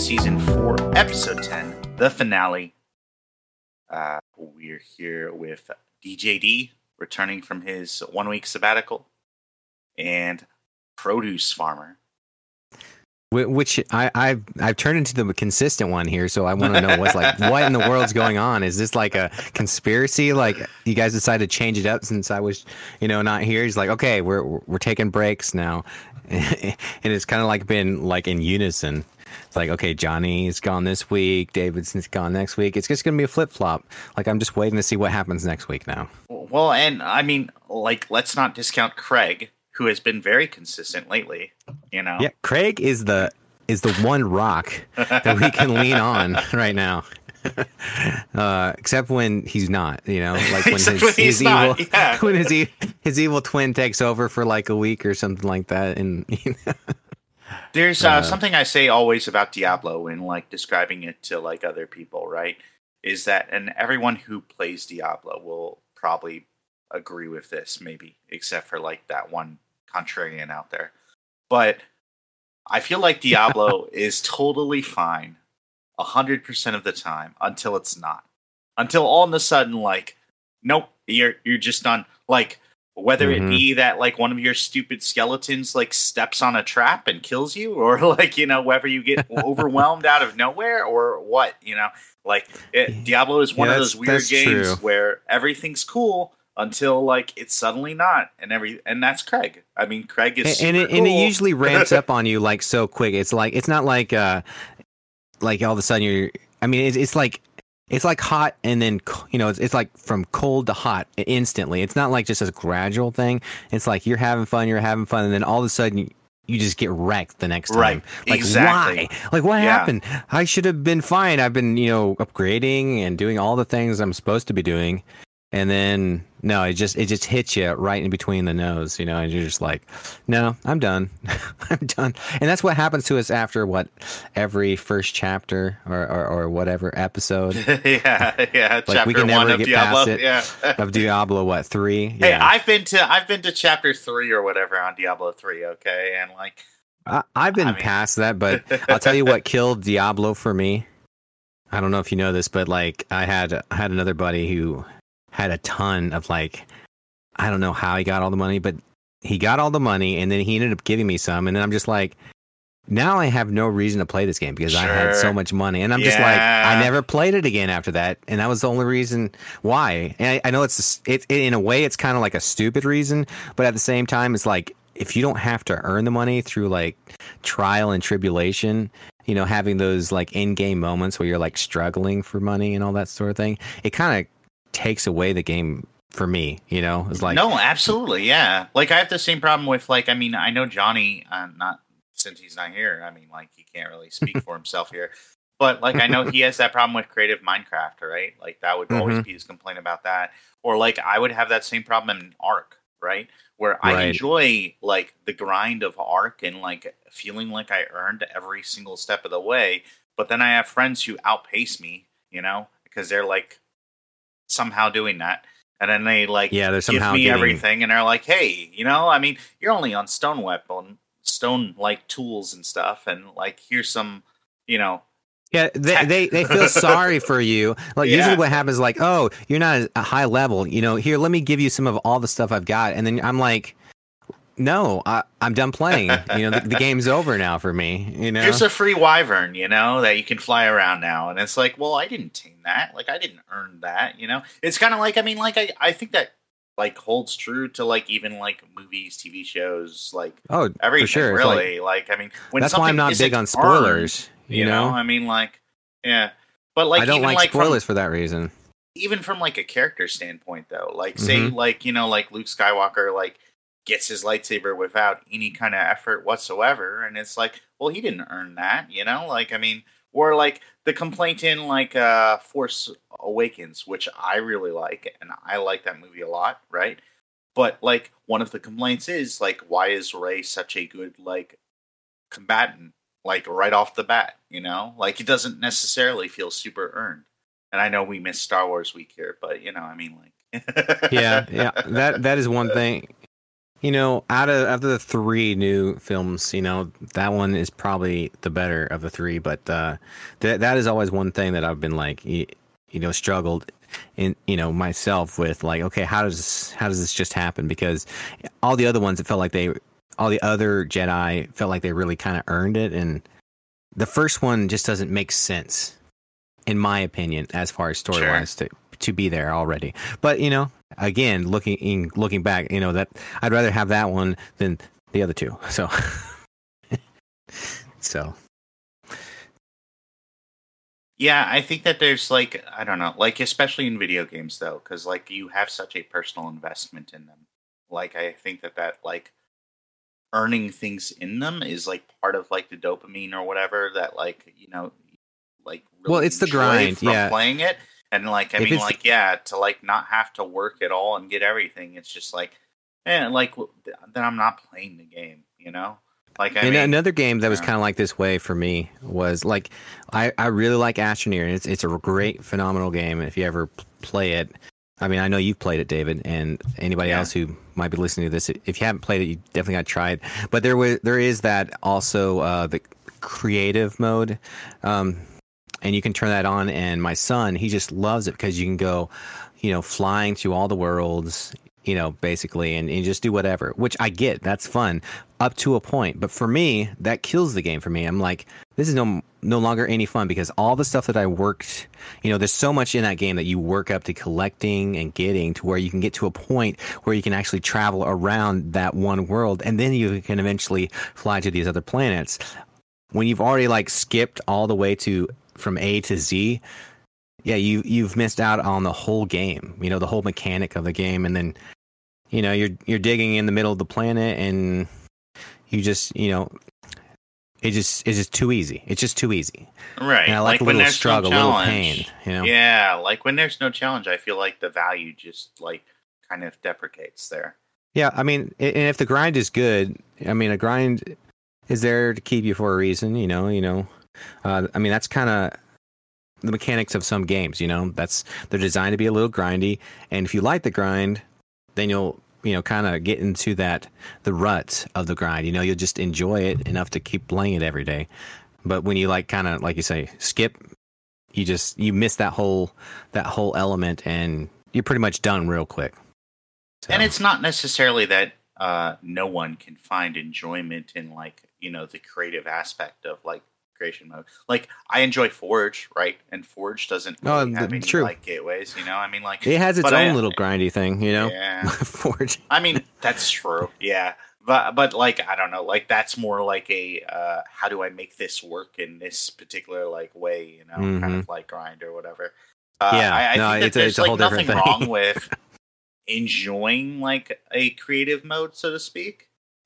Season 4, Episode 10, the finale. We're here with DJD, returning from his 1-week sabbatical, and Produce Farmer. Which I've turned into the consistent one here, so I want to know what's what in the world's going on? Is this like a conspiracy? Like you guys decided to change it up since I was, not here? He's like, okay, we're taking breaks now, and it's kind of like been like in unison. It's like, okay, Johnny's gone this week, Davidson's gone next week. It's just gonna be a flip flop. Like I'm just waiting to see what happens next week now. Well, and I mean, like, let's not discount Craig, who has been very consistent lately. Yeah, Craig is the one rock that we can lean on right now. Except when he's not, like when his evil twin takes over for like a week or something like that. And there's something I say always about Diablo when like describing it to like other people, right? Is that, and everyone who plays Diablo will probably agree with this, maybe, except for like that one contrarian out there. But I feel like Diablo is totally fine 100% of the time until it's not. Until all of a sudden, like, nope, you're just done. Like, whether it be that like one of your stupid skeletons like steps on a trap and kills you, or like whether you get overwhelmed out of nowhere, or what, Diablo is one of those weird games where everything's cool until like it's suddenly not, and that's Craig. I mean, Craig is super cool. And it usually ramps up on you like so quick. It's like it's not like all of a sudden you're. I mean, it's like hot and then it's like from cold to hot instantly. It's not like just a gradual thing. It's like you're having fun, and then all of a sudden you just get wrecked the next time. Right? Like exactly. Why? Like what happened? I should have been fine. I've been upgrading and doing all the things I'm supposed to be doing. And then no, it just hits you right in between the nose, and you're just like, no, I'm done. I'm done. And that's what happens to us after every first chapter or whatever episode. yeah. Like chapter we can never get Diablo. past it. Of Diablo 3? Hey, I've been to chapter 3 or whatever on Diablo 3, okay? And like I've been past that, but I'll tell you what killed Diablo for me. I don't know if you know this, but like I had another buddy who had a ton of like, I don't know how he got all the money, but he got all the money and then he ended up giving me some. And then I'm just like, now I have no reason to play this game because I had so much money. And I'm just like, I never played it again after that. And that was the only reason why. And I know it's in a way, it's kind of like a stupid reason, but at the same time, it's like, if you don't have to earn the money through like trial and tribulation, having those like in-game moments where you're like struggling for money and all that sort of thing, it kind of takes away the game for me, It's like, no, absolutely, yeah. Like I have the same problem with like, I mean, I know Johnny, not since he's not here. I mean, like he can't really speak for himself here, but like I know he has that problem with creative Minecraft, right? Like that would always be his complaint about that. Or like I would have that same problem in Ark, right? Where I enjoy like the grind of Ark and like feeling like I earned every single step of the way, but then I have friends who outpace me, because they're like somehow doing that, and then they like they're give me everything, and they're like, hey, I mean, you're only on stone like tools and stuff, and like here's some they feel sorry for you. Like usually what happens is like, oh, you're not at a high level, here, let me give you some of all the stuff I've got, and then I'm like, no, I'm done playing. The game's over now for me. Here's a free wyvern, that you can fly around now, and it's like, well, I didn't tame that. Like, I didn't earn that. It's kind of like, I mean, like, I think that like holds true to like even like movies, TV shows, like everything. For sure. Really, like I mean, when that's why I'm not big on spoilers. Earned, I mean, like, yeah, but like I don't even, like spoilers for that reason. Even from like a character standpoint, though, like say like like Luke Skywalker, like gets his lightsaber without any kind of effort whatsoever, and it's like, well, he didn't earn that, like, I mean, or like the complaint in like Force Awakens, which I really like, and I like that movie a lot, right? But like one of the complaints is like, why is Rey such a good like combatant, like right off the bat, like it doesn't necessarily feel super earned. And I know we missed Star Wars week here, but I mean, like yeah, that is one thing. Out of the three new films, that one is probably the better of the three. But that is always one thing that I've been like, struggled in, myself with, like, okay, how does this just happen? Because all the other ones, all the other Jedi felt like they really kind of earned it, and the first one just doesn't make sense, in my opinion, as far as story wise to be there already. But again, looking back, that I'd rather have that one than the other two. So, Yeah, I think that there's like, I don't know, like especially in video games though, because like you have such a personal investment in them. Like I think that like earning things in them is like part of like the dopamine or whatever that like like really well, it's the grind, from playing it. And like I mean, like to like not have to work at all and get everything. It's just like, like then I'm not playing the game, Like I mean, another game that was kind of like this way for me was like I really like Astroneer, and it's a great, phenomenal game. If you ever play it, I mean, I know you've played it, David, and anybody else who might be listening to this, if you haven't played it, you definitely got to try it. But there is that also the creative mode. And you can turn that on, and my son, he just loves it because you can go, flying through all the worlds, basically, and just do whatever, which I get. That's fun up to a point. But for me, that kills the game for me. I'm like, this is no longer any fun because all the stuff that I worked, there's so much in that game that you work up to collecting and getting to where you can get to a point where you can actually travel around that one world, and then you can eventually fly to these other planets. When you've already like skipped all the way from A to Z, you've missed out on the whole game, the whole mechanic of the game. And then, you're digging in the middle of the planet, and you just, it's just too easy. It's just too easy. Right. And I like a little struggle, a little pain, Yeah, like when there's no challenge, I feel like the value just like kind of deprecates there. Yeah, I mean, and if the grind is good, I mean, a grind is there to keep you for a reason, I mean, that's kind of the mechanics of some games, they're designed to be a little grindy. And if you like the grind, then you'll, kind of get into the rut of the grind. You'll just enjoy it enough to keep playing it every day. But when you like you say, skip, you miss that whole element, and you're pretty much done real quick. So. And it's not necessarily that no one can find enjoyment in like, the creative aspect of like creation mode. Like I enjoy Forge, right? And Forge doesn't really have any like gateways, I mean, like it has its own little grindy thing, Yeah. Forge. I mean, that's true. Yeah. But like I don't know, like that's more like a how do I make this work in this particular like way, kind of like grind or whatever. I think that there's like nothing wrong with enjoying like a creative mode, so to speak.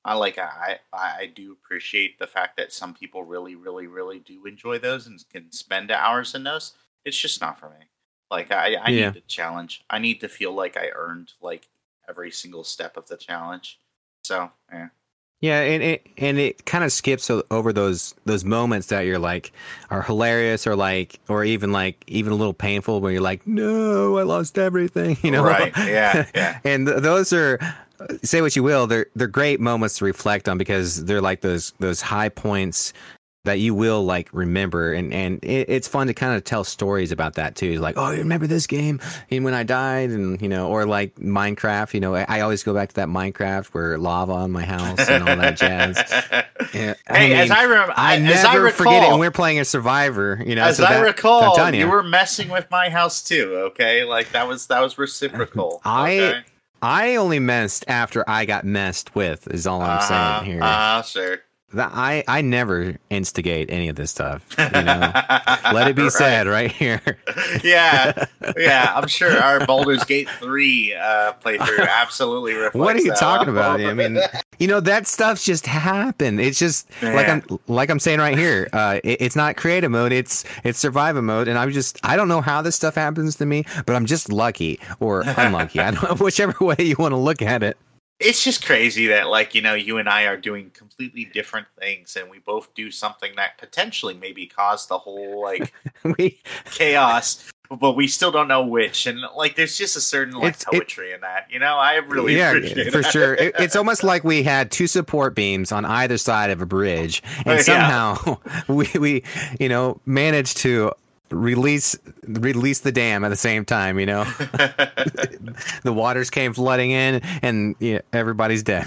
I do appreciate the fact that some people really, really, really do enjoy those and can spend hours in those. It's just not for me. Like I need a challenge. I need to feel like I earned like every single step of the challenge. So yeah. Yeah, and it kind of skips over those moments that you're like are hilarious or even a little painful when you're like, no, I lost everything, Right? Yeah. And those are, say what you will, they're great moments to reflect on because they're like those high points that you will like remember, and it's fun to kind of tell stories about that too. Like, oh, you remember this game and when I died, and or like Minecraft. I always go back to that Minecraft where lava on my house and all that jazz. Yeah, as I remember, I never forget it. And we're playing a Survivor. As I recall, you were messing with my house too. Okay, like that was reciprocal. Okay? I only messed after I got messed with. Is all I'm saying here. Sure. I never instigate any of this stuff. Let it be said right here. Yeah. I'm sure our Baldur's Gate 3 playthrough absolutely reflects. What are you talking about? I mean, that stuff just happened. It's just like I'm saying right here. It's not creative mode. It's survival mode, and I don't know how this stuff happens to me, but I'm just lucky or unlucky. I don't know, whichever way you want to look at it. It's just crazy that, like, you and I are doing completely different things, and we both do something that potentially maybe caused the whole, like, chaos. but we still don't know which. And like, there's just a certain like poetry in that, you know. I really appreciate for that. sure. It's almost like we had two support beams on either side of a bridge, and somehow we managed to release the dam at the same time. You know, the waters came flooding in, and everybody's dead.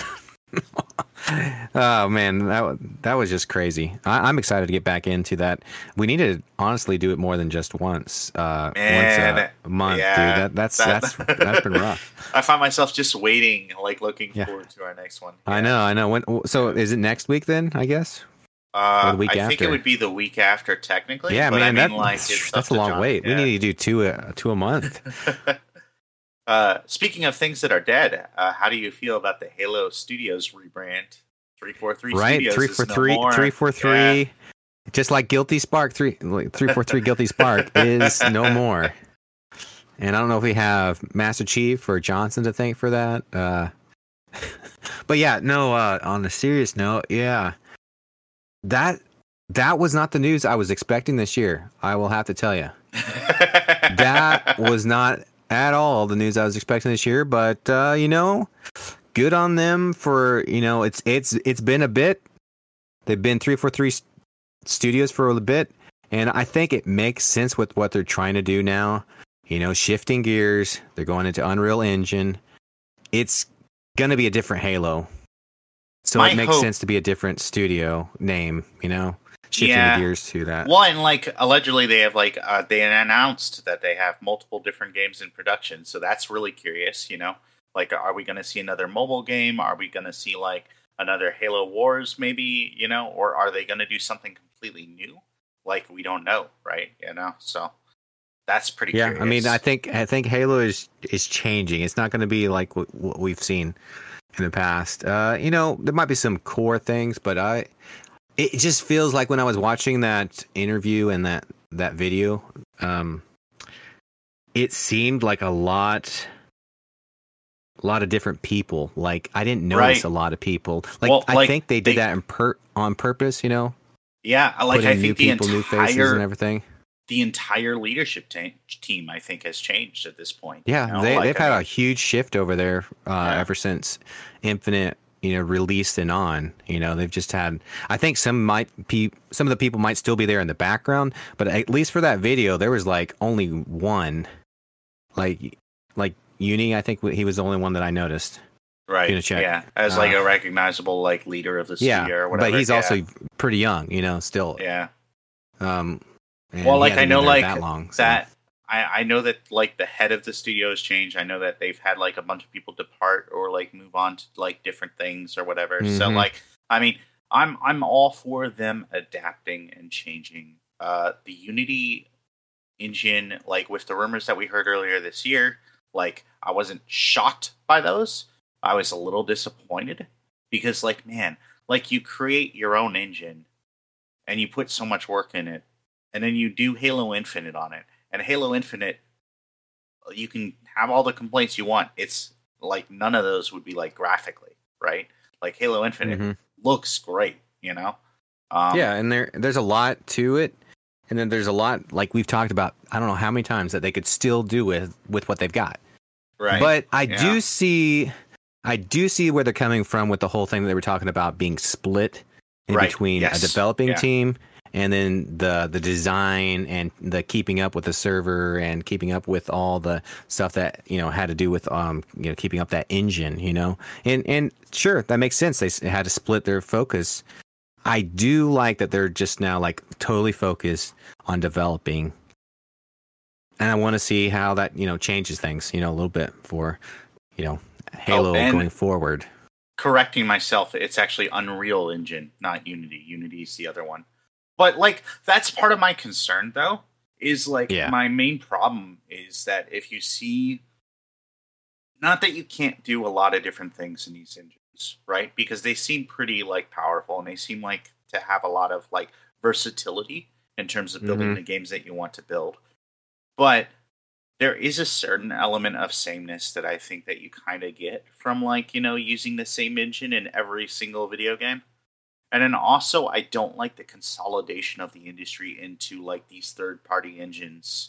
Oh man, that was just crazy. I'm excited to get back into that. We need to honestly do it more than just once a month, dude. That's been rough. I find myself just waiting, like looking forward to our next one. I know. So is it next week then? I guess. Or the week after? I think it would be the week after, technically. Yeah, but man, that's a long wait. Yeah. We need to do two a month. Speaking of things that are dead, how do you feel about the Halo Studios rebrand? 343 right? Studios 343. Yeah. Just like Guilty Spark, 343 Guilty Spark is no more. And I don't know if we have Master Chief or Johnson to thank for that. But yeah, no. On a serious note, yeah, that was not the news I was expecting this year. I will have to tell you, that was not at all the news I was expecting this year, but good on them for it's been a bit. They've been 343 Studios for a bit, and I think it makes sense with what they're trying to do now. Shifting gears, they're going into Unreal Engine. It's gonna be a different Halo, so it makes sense to be a different studio name. Shifting the gears to that. Well, and like allegedly they have they announced that they have multiple different games in production, so that's really curious. Like, are we going to see another mobile game? Are we going to see like another Halo Wars, maybe? Or are they going to do something completely new? Like, we don't know, right? So that's pretty. Yeah, curious. I mean, I think Halo is changing. It's not going to be like what we've seen in the past. There might be some core things, but it just feels like when I was watching that interview and that video, it seemed like a lot of different people. Like, I didn't notice a lot of people. I think they did that on purpose. Yeah, like I think new faces and everything. The entire leadership team, I think, has changed at this point. Yeah, they've had a huge shift over there ever since Infinite. Released and on. They've just had. I think some of the people might still be there in the background, but at least for that video, there was like only one. Like Uni, I think he was the only one that I noticed. Right. Yeah, as like a recognizable like leader of the studio or whatever. But he's also pretty young. Still. Yeah. Well, like I know, like that long, that. I know that like the head of the studio has changed. I know that they've had like a bunch of people depart or like move on to like different things or whatever. Mm-hmm. So like, I mean, I'm all for them adapting and changing. The Unity engine, like with the rumors that we heard earlier this year, like I wasn't shocked by those. I was a little disappointed because like, man, like you create your own engine and you put so much work in it and then you do Halo Infinite on it. And Halo Infinite, you can have all the complaints you want. It's like none of those would be like graphically, right? Like Halo Infinite looks great, Yeah, and there's a lot to it, and then there's a lot like we've talked about. I don't know how many times that they could still do with what they've got, right? But I do see where they're coming from with the whole thing that they were talking about being split in between a developing team. And then the design and the keeping up with the server and keeping up with all the stuff that had to do with keeping up that engine, and sure, that makes sense. They had to split their focus. I do like that they're just now like totally focused on developing, and I want to see how that changes things a little bit for Halo going forward. Correcting myself, it's actually Unreal Engine, not Unity. Unity's the other one. But, like, that's part of my concern, though, is, like, my main problem is that if you see... Not that you can't do a lot of different things in these engines, right? Because they seem pretty, like, powerful, and they seem like to have a lot of, like, versatility in terms of building the games that you want to build. But there is a certain element of sameness that I think that you kind of get from, like, using the same engine in every single video game. And then also, I don't like the consolidation of the industry into like these third-party engines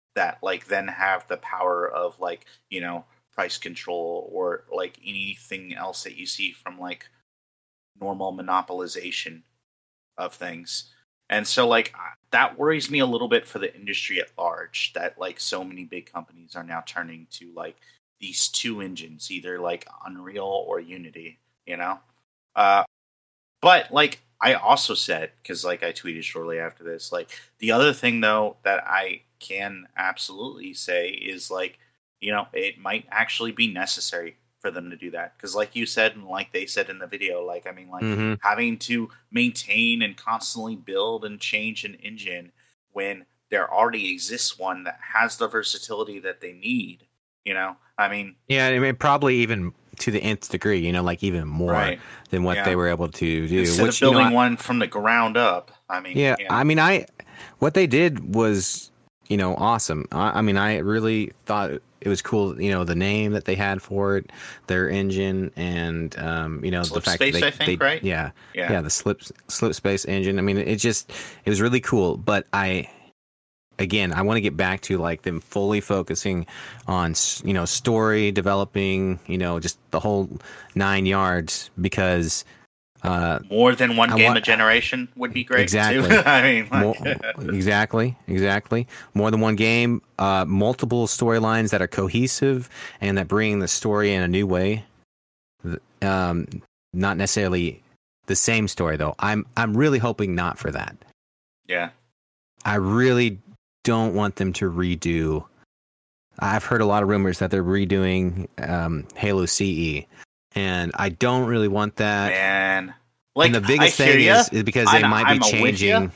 that like then have the power of like, price control or like anything else that you see from like normal monopolization of things. And so like that worries me a little bit for the industry at large, that like so many big companies are now turning to like these two engines, either like Unreal or Unity, you know? Uh but like I also said, because like I tweeted shortly after this, like the other thing though that I can absolutely say is like, it might actually be necessary for them to do that. Because like you said, and like they said in the video, like, I mean, like having to maintain and constantly build and change an engine when there already exists one that has the versatility that they need, I mean, yeah, I mean, probably even to the nth degree, like even more right. than what they were able to do. Instead of building one from the ground up, I mean, yeah, I mean, what they did was, awesome. I mean, I really thought it was cool, the name that they had for it, their engine, and the fact Slipspace, that I think, right? Yeah, the slip space engine. I mean, it was really cool. But I want to get back to like them fully focusing on story, developing, just the whole 9 yards, because more than one game a generation would be great. Exactly. Too. I mean, exactly. More than one game, multiple storylines that are cohesive and that bring the story in a new way. Not necessarily the same story though. I'm really hoping not for that. Yeah. I really don't want them to redo. I've heard a lot of rumors that they're redoing Halo CE, and I don't really want that. Man. Like, and the biggest thing is because they might be changing.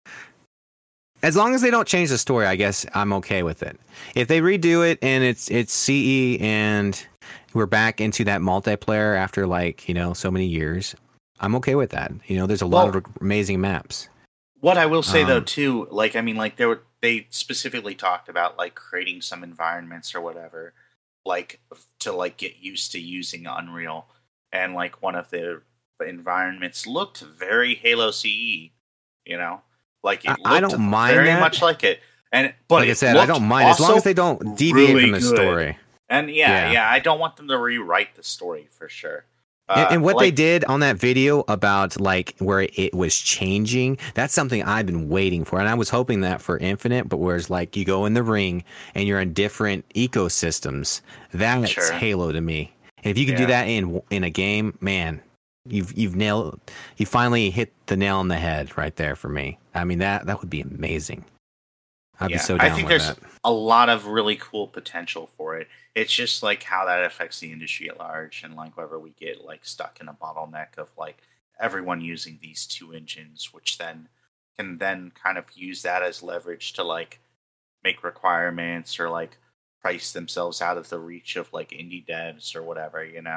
As long as they don't change the story, I guess I'm okay with it. If they redo it and it's CE and we're back into that multiplayer after like, so many years, I'm okay with that. There's a lot of amazing maps. What I will say though too, like, I mean, like they specifically talked about like creating some environments or whatever, like to like get used to using Unreal, and like one of the environments looked very Halo CE, like it looked I don't mind very that. much like it. But like I said, I don't mind as long as they don't deviate really from the story. And yeah, I don't want them to rewrite the story for sure. And what they did on that video about like where it was changing, that's something I've been waiting for. And I was hoping that for Infinite, but whereas like you go in the ring and you're in different ecosystems, that's Halo to me. And if you can do that in a game, man, you finally hit the nail on the head right there for me. I mean, that would be amazing. I'd be so down with that. I think there's a lot of really cool potential for it. It's just like how that affects the industry at large, and like whether we get like stuck in a bottleneck of like everyone using these two engines, which then can then kind of use that as leverage to like make requirements or like price themselves out of the reach of like indie devs or whatever, and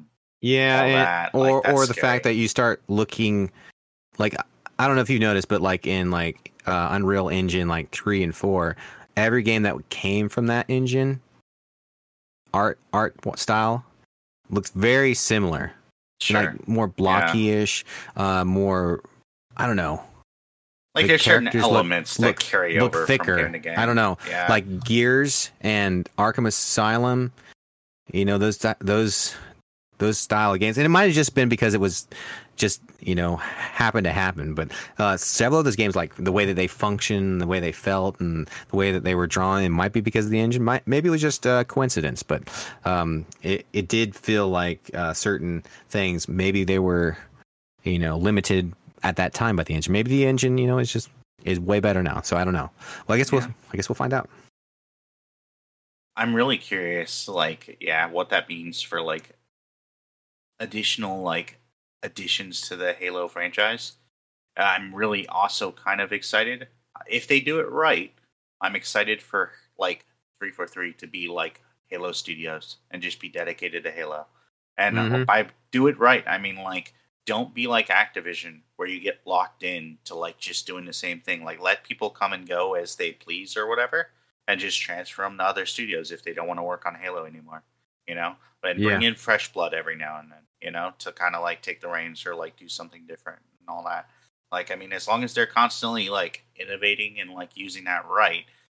or the fact that you start looking like, I don't know if you noticed, but like in like Unreal Engine like 3 and 4, every game that came from that engine, art style looks very similar. Like more blocky-ish, more, I don't know. Like there's certain elements that carry over thicker. From game to game. I don't know. Yeah. Like Gears and Arkham Asylum, those style of games, and it might have just been because it was just happened to happen, but several of those games, like the way that they function, the way they felt, and the way that they were drawn, it might be because of the engine, maybe it was just coincidence, but it did feel like certain things, maybe they were limited at that time by the engine. Maybe the engine is way better now, so I don't know. Well, I guess we'll find out. I'm really curious, what that means for additional additions to the Halo franchise. I'm really also kind of excited if they do it right. I'm excited for 343 to be like Halo Studios and just be dedicated to Halo. And by do it right, I mean don't be like Activision where you get locked in to just doing the same thing. Let people come and go as they please or whatever, and just transfer them to other studios if they don't want to work on Halo anymore. But bring in fresh blood every now and then, to kind of take the reins or do something different and all that. I mean, as long as they're constantly innovating and using that right,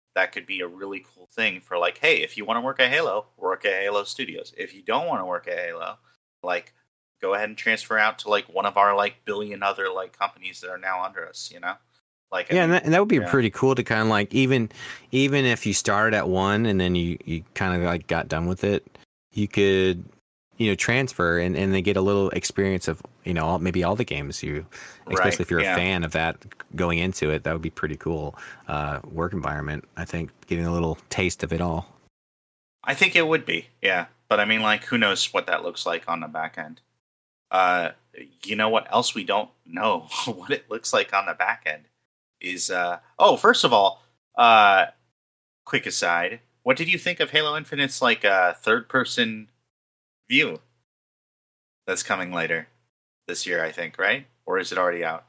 that could be a really cool thing for like, hey, if you want to work at Halo, work at Halo Studios. If you don't want to work at Halo, like go ahead and transfer out to like one of our like billion other like companies that are now under us, you know? Like Yeah, and that would be pretty cool to kind of like even if you started at one and then you kind of like got done with it, you could transfer and then get a little experience of maybe all the games especially if you're a fan of that going into it. That would be pretty cool work environment. I think getting a little taste of it all. I think it would be, yeah. But I mean, like, who knows what that looks like on the back end? You know what else we don't know what it looks like on the back end is first of all, quick aside, what did you think of Halo Infinite's like third person view that's coming later this year, I think, right? Or is it already out?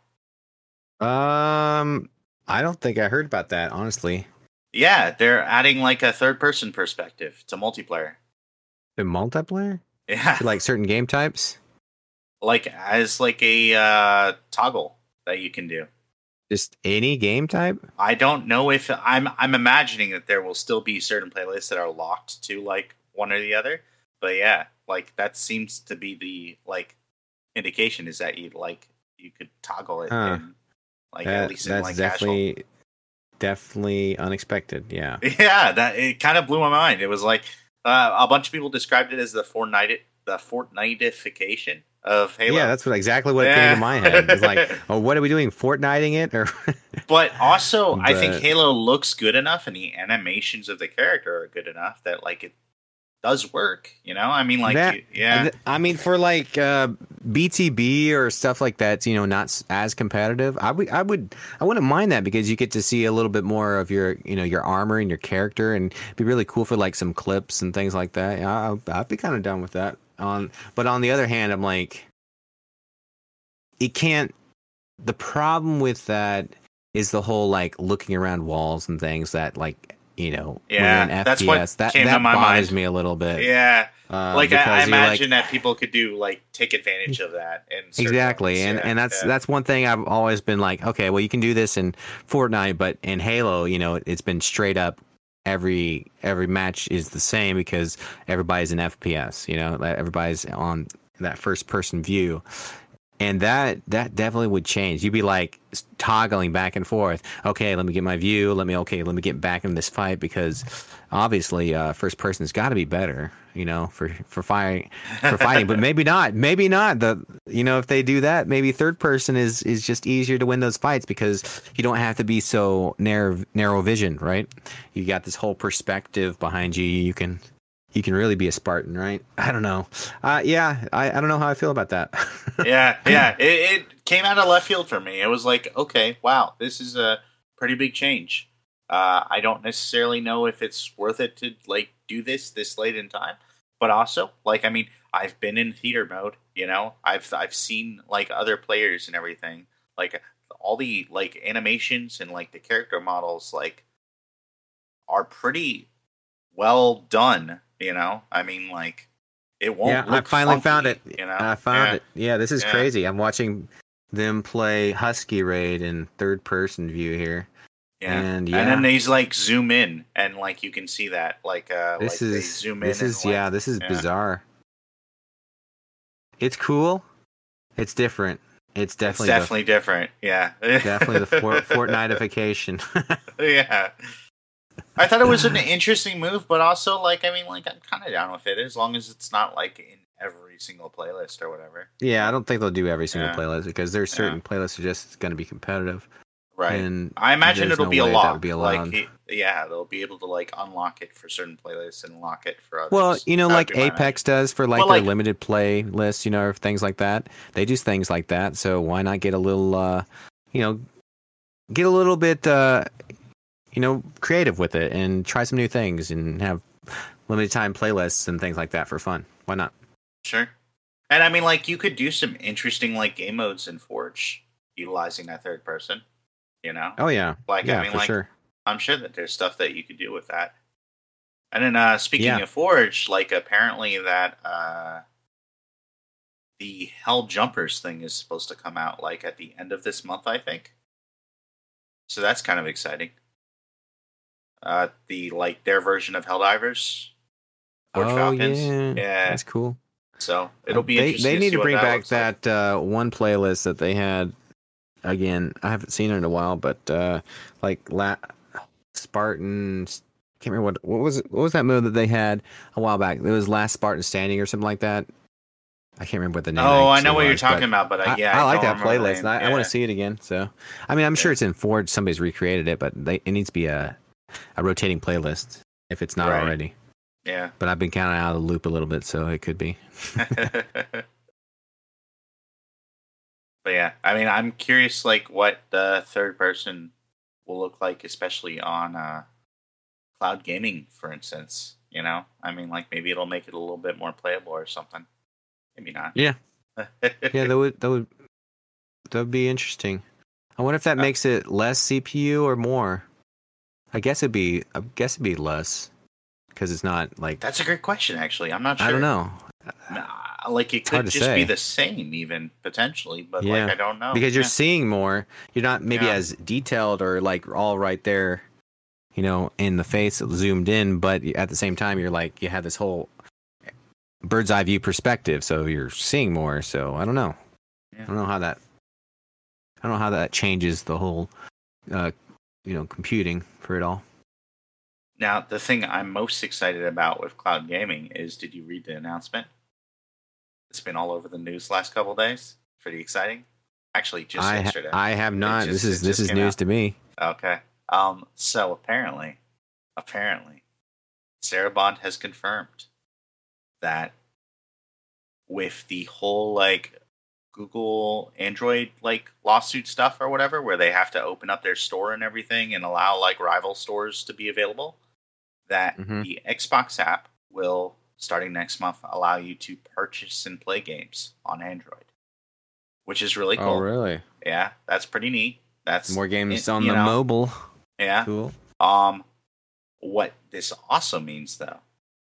I don't think I heard about that, honestly. Yeah, they're adding like a third person perspective to multiplayer. The multiplayer? Yeah. For like certain game types? Like as like a toggle that you can do. Just any game type? I don't know if I'm imagining that there will still be certain playlists that are locked to like one or the other. But yeah, like that seems to be the like indication is that you could toggle it in, like at least in like definitely unexpected. Yeah. Yeah, that it kind of blew my mind. It was like a bunch of people described it as the Fortnite-ification of Halo. Yeah, that's exactly what came to my head. It's like, oh, what are we doing? Fortniting it? Or but also, I think Halo looks good enough, and the animations of the character are good enough that like it does work. You know, I mean, like, yeah. I mean, for like BTB or stuff like that, not as competitive. I wouldn't mind that because you get to see a little bit more of your, your armor and your character, and it'd be really cool for like some clips and things like that. I'd be kind of done with that. But on the other hand, I'm like, it can't. The problem with that is the whole like looking around walls and things that like. Yeah, that's FPS, what that came to my bothers mind. me a little bit. Yeah, like I imagine that people could take advantage of that. Exactly, and that's one thing I've always been like, okay, well, you can do this in Fortnite, but in Halo, it's been straight up. Every match is the same because everybody's in FPS. Everybody's on that first person view. And that definitely would change. You'd be like toggling back and forth. Okay, let me get my view. Let me get back in this fight because obviously first person's got to be better, for fighting. But maybe not. Maybe not. If they do that, maybe third person is just easier to win those fights because you don't have to be so narrow vision, right? You got this whole perspective behind you. You can really be a Spartan, right? I don't know. I don't know how I feel about that. yeah. It came out of left field for me. It was like, okay, wow, this is a pretty big change. I don't necessarily know if it's worth it to like do this late in time, but also, like, I mean, I've been in theater mode. I've seen like other players and everything. Like all the like animations and like the character models like are pretty well done. I mean, like, it won't. Yeah, look I finally funky, found it. I found it. Yeah, this is crazy. I'm watching them play Husky Raid in third person view here. Yeah, and then they like zoom in, and like you can see that. Like, this like is they zoom in. This is bizarre. It's cool. It's different. It's definitely different. Yeah, definitely the Fortnite-ification. Yeah. I thought it was an interesting move, but also, like, I mean, like, I'm kind of down with it as long as it's not, like, in every single playlist or whatever. Yeah, I don't think they'll do every single playlist because there's certain playlists that are just going to be competitive. Right. And I imagine it'll be a lot. Like, they'll be able to, like, unlock it for certain playlists and lock it for others. Well, like Apex does for, like, their limited playlist, or things like that. They do things like that, so why not get a little, get a little bit... creative with it and try some new things and have limited time playlists and things like that for fun. Why not? Sure. And I mean, like, you could do some interesting, like, game modes in Forge utilizing that third person, Oh, yeah. Like, yeah, I mean, for like, sure. I'm sure that there's stuff that you could do with that. And then, speaking of Forge, like, apparently that, the Hell Jumpers thing is supposed to come out, like, at the end of this month, I think. So that's kind of exciting. their version of Helldivers, Forge Oh Falcons. yeah, Yeah, that's cool. so it'll be They interesting. need to to see bring what back that that one playlist that they had again. I haven't seen it in a while, but Spartan. Can't remember what was it. What was that mode that they had a while back? It was Last Spartan Standing or something like that. I can't remember what the name. Oh, I know actually what you're was, talking about, but I I like don't that remember the playlist. name. And I want to see it again. So, I mean, I'm sure Yeah. it's in Forge. Somebody's recreated it, but it needs to be a rotating playlist if it's not Right. already. Yeah. But I've been kind of out of the loop a little bit, so it could be. But yeah, I mean, I'm curious, like, what the third person will look like, especially on cloud gaming, for instance. You know, I mean, like, maybe it'll make it a little bit more playable or something. Maybe not. Yeah. Yeah, that would be interesting. I wonder if that makes it less CPU or more. I guess it'd be less because it's not like. That's a great question. Actually, I'm not sure. I don't know. Like it could just be the same, even potentially, but like I don't know because you're seeing more. You're not maybe as detailed or like all right there, you know, in the face zoomed in, but at the same time you're like you have this whole bird's eye view perspective, so you're seeing more. So I don't know. I don't know how that changes the whole, computing for it all. Now, the thing I'm most excited about with cloud gaming is, did you read the announcement? It's been all over the news last couple of days. Pretty exciting. Actually, just yesterday. I have not. This is news to me. Okay. So apparently, Sarah Bond has confirmed that with the whole like Google Android like lawsuit stuff or whatever, where they have to open up their store and everything and allow like rival stores to be available, that the Xbox app will, starting next month, allow you to purchase and play games on Android, which is really cool. Oh, really? Yeah, that's pretty neat. That's more games on the mobile. Yeah. Cool. What this also means, though,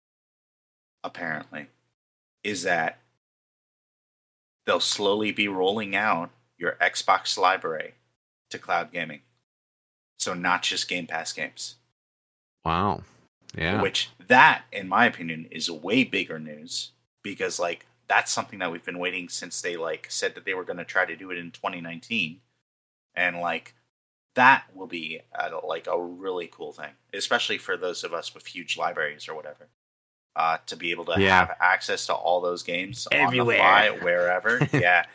apparently, is that they'll slowly be rolling out your Xbox library to cloud gaming. So not just Game Pass games. Wow. Yeah. Which that, in my opinion, is way bigger news because like that's something that we've been waiting since they like said that they were going to try to do it in 2019, and like that will be like a really cool thing, especially for those of us with huge libraries or whatever, to be able to have access to all those games everywhere, on the fly, wherever. Yeah.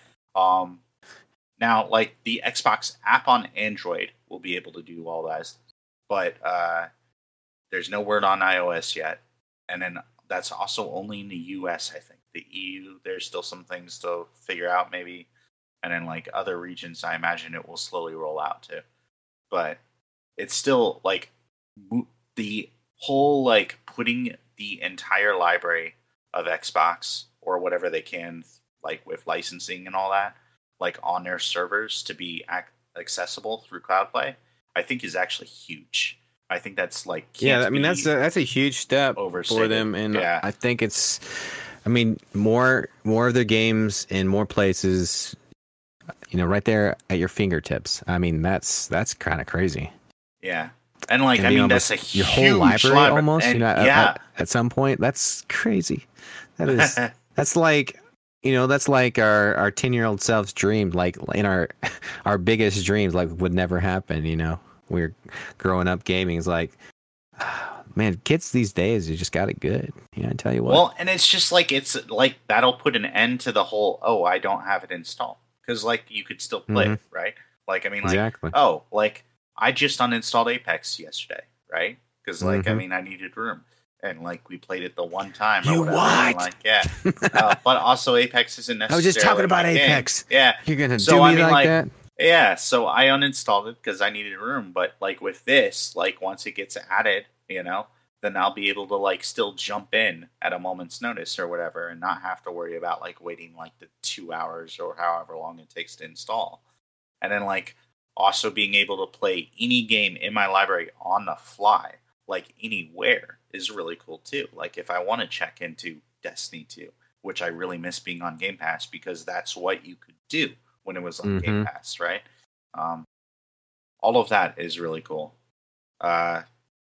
Now, like the Xbox app on Android will be able to do all that, but there's no word on iOS yet, and then that's also only in the US. I think the EU, there's still some things to figure out, maybe, and then like other regions, I imagine it will slowly roll out too. But it's still like the whole like putting the entire library of Xbox or whatever they can, like with licensing and all that, like on their servers to be accessible through CloudPlay, I think is actually huge. I think that's like I mean that's a huge step for them, and I think it's, I mean, more of their games in more places, you know, right there at your fingertips. I mean that's kind of crazy. Yeah, and like I mean that's a huge your whole library almost. And, you know, at some point that's crazy. That is that's like. You know, that's like our 10-year-old selves dreamed, like in our biggest dreams, like would never happen. You know, we're growing up gaming. It's like, man, kids these days, you just got it good. You know, I tell you what. Well, and it's just like, it's like that'll put an end to the whole, oh, I don't have it installed. Because like you could still play it, right? Like, I mean, like, exactly. Oh, like I just uninstalled Apex yesterday, right? Because like, I mean, I needed room. And like we played it the one time. You what? Like, yeah, but also Apex isn't necessarily. I was just talking about Apex. Game. Yeah, you're gonna do me like that. Yeah, so I uninstalled it because I needed room. But like with this, like once it gets added, you know, then I'll be able to like still jump in at a moment's notice or whatever, and not have to worry about like waiting like the 2 hours or however long it takes to install. And then like also being able to play any game in my library on the fly, like anywhere, is really cool too. Like if I want to check into Destiny 2, which I really miss being on Game Pass because that's what you could do when it was on Game Pass, right? All of that is really cool.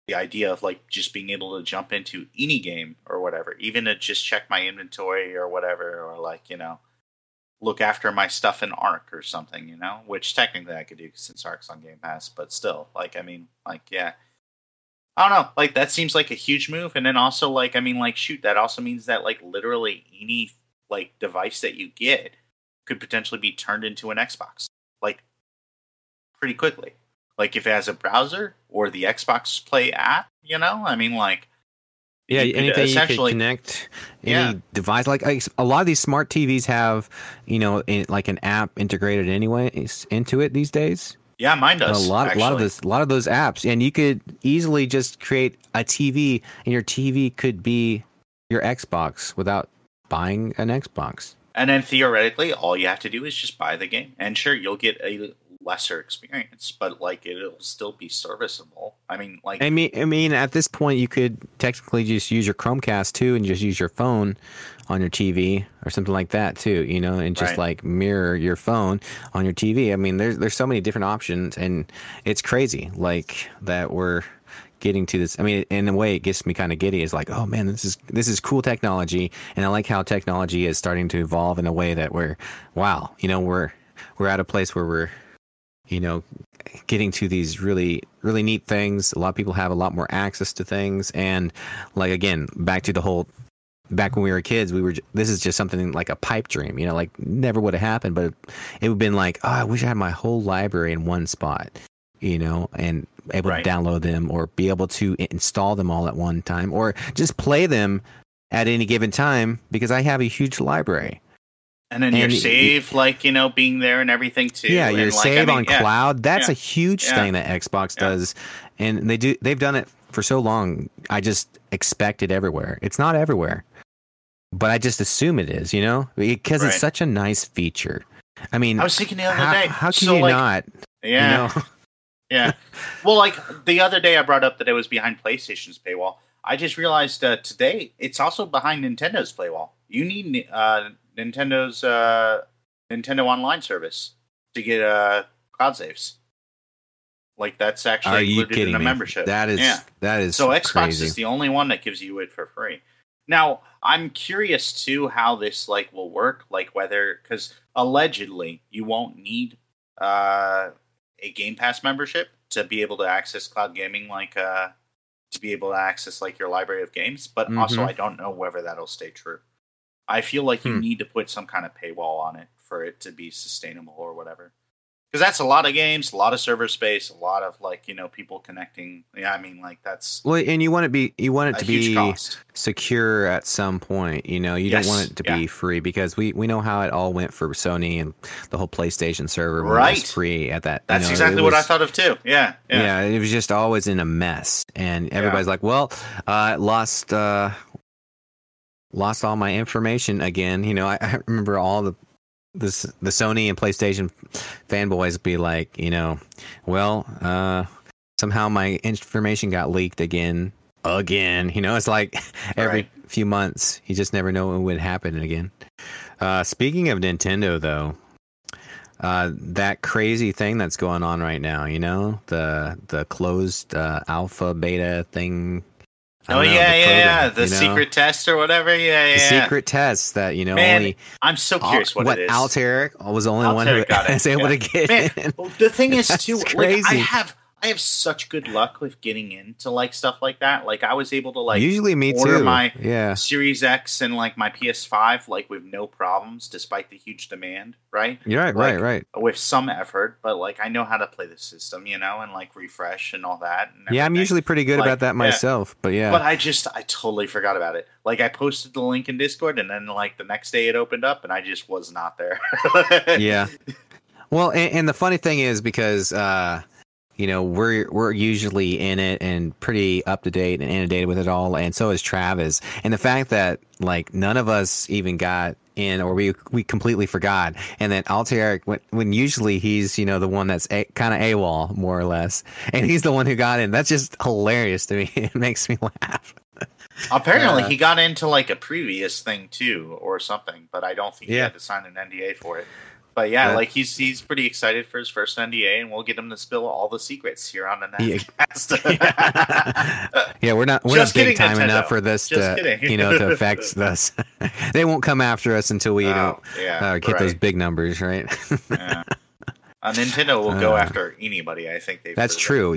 the idea of like just being able to jump into any game or whatever, even to just check my inventory or whatever, or like, look after my stuff in Ark or something, which technically I could do since Ark's on Game Pass, but still, like, I mean, like, yeah, I don't know, like, that seems like a huge move. And then also, like, I mean, like, shoot, that also means that, like, literally any, like, device that you get could potentially be turned into an Xbox, like, pretty quickly. Like, if it has a browser or the Xbox Play app, I mean, like, yeah, anything you could connect, any device. Like a lot of these smart TVs have, like an app integrated anyways into it these days. Yeah, mine does. A lot of those apps, and you could easily just create a TV, and your TV could be your Xbox without buying an Xbox. And then theoretically, all you have to do is just buy the game, and sure, you'll get a lesser experience, but like it'll still be serviceable. I mean, like, I mean, at this point, you could technically just use your Chromecast too, and just use your phone on your TV or something like that too, and just like mirror your phone on your TV. I mean, there's so many different options, and it's crazy, like that we're getting to this. I mean, in a way, it gets me kind of giddy. It's like, oh man, this is cool technology, and I like how technology is starting to evolve in a way that we're at a place where we're getting to these really, really neat things. A lot of people have a lot more access to things. And like, again, back when we were kids, this is just something like a pipe dream, like never would have happened, but it would have been like, oh, I wish I had my whole library in one spot, and able to download them or be able to install them all at one time or just play them at any given time because I have a huge library. And then your save, being there and everything too. Yeah, and your save on cloud. That's a huge thing that Xbox does, and they've done it for so long. I just expect it everywhere. It's not everywhere, but I just assume it is. Because it's such a nice feature. I mean, I was thinking the other day, how can you not? Yeah, yeah. Well, like the other day, I brought up that it was behind PlayStation's paywall. I just realized today it's also behind Nintendo's paywall. You need Nintendo's Nintendo Online service to get cloud saves. Like that's actually included in a membership. That is so Xbox crazy. Is the only one that gives you it for free. Now I'm curious too how this will work. Like whether because allegedly you won't need a Game Pass membership to be able to access cloud gaming, to be able to access your library of games. But also I don't know whether that'll stay true. I feel like you need to put some kind of paywall on it for it to be sustainable or whatever. Because that's a lot of games, a lot of server space, a lot of people connecting. Yeah, I mean that's and you want it to be cost. Secure at some point. You don't want it to be free because we know how it all went for Sony and the whole PlayStation server was free at that. That's exactly what I thought of too. Yeah, it was just always in a mess, and everybody's like, "Well, lost all my information again." I remember all the Sony and PlayStation fanboys be like, somehow my information got leaked again. It's like every few months, you just never know when would happen again. Speaking of Nintendo, though, that crazy thing that's going on right now, the closed alpha beta thing. The secret test or whatever. The secret test that Man, I'm so curious what it is. Altair was the only one who was able to get in. The thing is too, crazy. I have such good luck with getting into stuff like that. I was able to usually me order too. My Series X and my PS5 with no problems despite the huge demand. Right. You're right. With some effort, but I know how to play the system, and refresh and all that. And I'm usually pretty good about that myself. But But I totally forgot about it. I posted the link in Discord, and then the next day it opened up, and I just was not there. Yeah. Well, and the funny thing is because. We're usually in it and pretty up to date and inundated with it all, and so is Travis. And the fact that none of us even got in, or we completely forgot, and then Altair, when usually he's the one that's kind of AWOL more or less, and he's the one who got in. That's just hilarious to me. It makes me laugh. Apparently, he got into a previous thing too, or something, but I don't think he had to sign an NDA for it. But yeah, like he's pretty excited for his first NDA, and we'll get him to spill all the secrets here on the Navcast. Yeah, we're not big time enough for this to to affect us. They won't come after us until we get those big numbers, right? Yeah. Nintendo will go after anybody. I think that's true.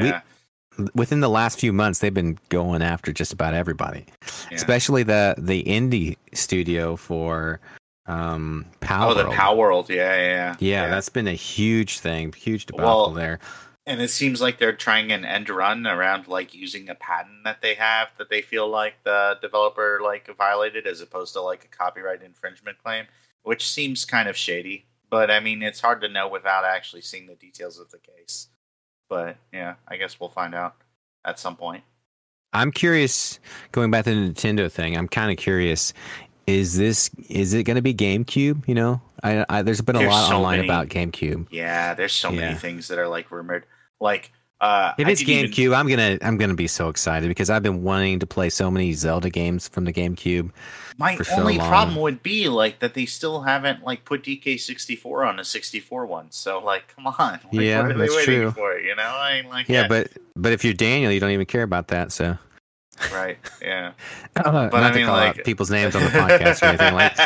Within the last few months, they've been going after just about everybody, especially the indie studio for Power World. The Power World, yeah. That's been a huge thing, huge debacle there. And it seems like they're trying an end run around like using a patent that they have that they feel like the developer like violated, as opposed to like a copyright infringement claim, which seems kind of shady. But I mean, it's hard to know without actually seeing the details of the case. But yeah, I guess we'll find out at some point. I'm curious, going back to the Nintendo thing, I'm kind of curious, is it going to be GameCube? You know, there's been a lot online about GameCube. Yeah, there's so many things that are like rumored. Like, if it's GameCube, I'm gonna be so excited because I've been wanting to play so many Zelda games from the GameCube. My only problem would be like that they still haven't like put DK64 on a 64 one. So like, come on, like, what are they waiting for? You know, I mean, like, but if you're Daniel, you don't even care about that. So right, yeah. But I mean, call out people's names on the podcast or anything like.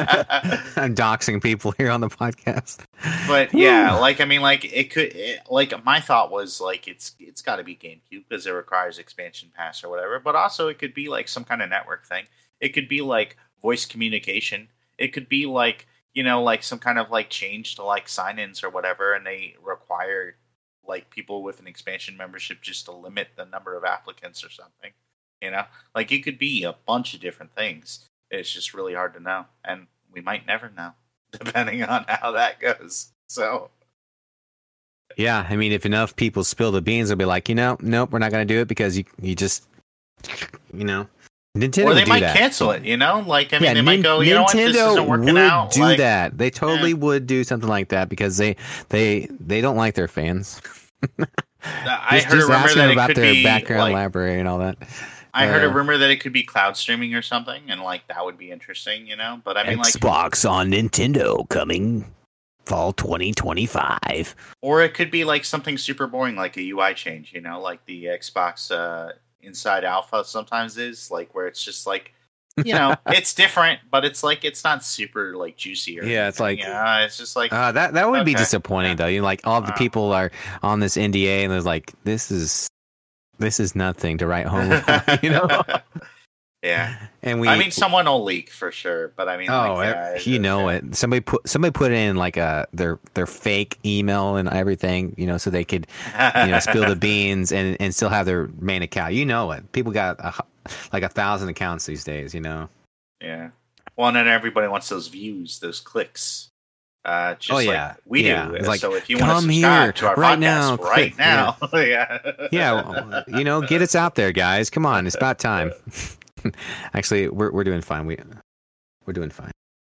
I'm doxing people here on the podcast. But yeah, like I mean, like it could. Like my thought was like it's got to be GameCube because it requires expansion pass or whatever. But also it could be like some kind of network thing. It could be like voice communication. It could be like like some kind of like change to like sign-ins or whatever, and they require like people with an expansion membership just to limit the number of applicants or something. Like it could be a bunch of different things. It's just really hard to know, and we might never know, depending on how that goes. So, yeah, I mean, if enough people spill the beans, they'll be like, nope, we're not going to do it because you just, Nintendo. Or they might cancel it. Like I mean, they might go, Nintendo this isn't working out. Do that. They totally would do something like that because they don't like their fans. I heard a rumor that it could their be background library and all that. I heard a rumor that it could be cloud streaming or something, and like that would be interesting, But I mean, Xbox on Nintendo coming fall 2025. Or it could be like something super boring, like a UI change, like the Xbox Inside Alpha sometimes is, like where it's just like, it's different, but it's like it's not super like juicy or anything. It's like it's just like that would be disappointing though. Like all the people are on this NDA, and there's like this is nothing to write home about, Yeah, and I mean, someone will leak for sure, but I mean, it. Somebody put in like their fake email and everything, so they could, spill the beans and still have their main account. It. People got like 1,000 accounts these days, Yeah. Well, and then everybody wants those views, those clicks. Like we do. It's like, so if you want to subscribe to our right podcast now, yeah, get us out there, guys. Come on, it's about time. Actually, we're doing fine. We're doing fine.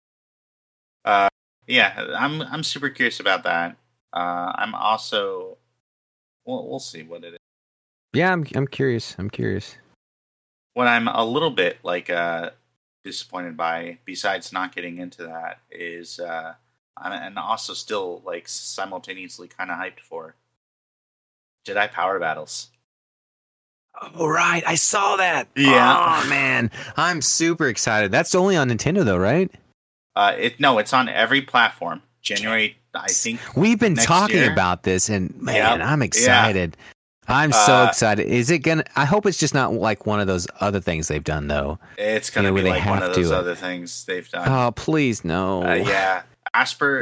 I'm super curious about that. I'm also we'll see what it is. Yeah, I'm curious. What I'm a little bit like disappointed by, besides not getting into that, is and also still like simultaneously kind of hyped for Jedi Power Battles. Oh, right. I saw that. Yeah. Oh, man. I'm super excited. That's only on Nintendo, though, right? It's on every platform. January, I think. We've been talking about this, and man, I'm excited. Yeah. I'm so excited. Is it gonna? I hope it's just not like one of those other things they've done, though. It's gonna be like one of those other things they've done. Oh, please, no. Yeah. Asper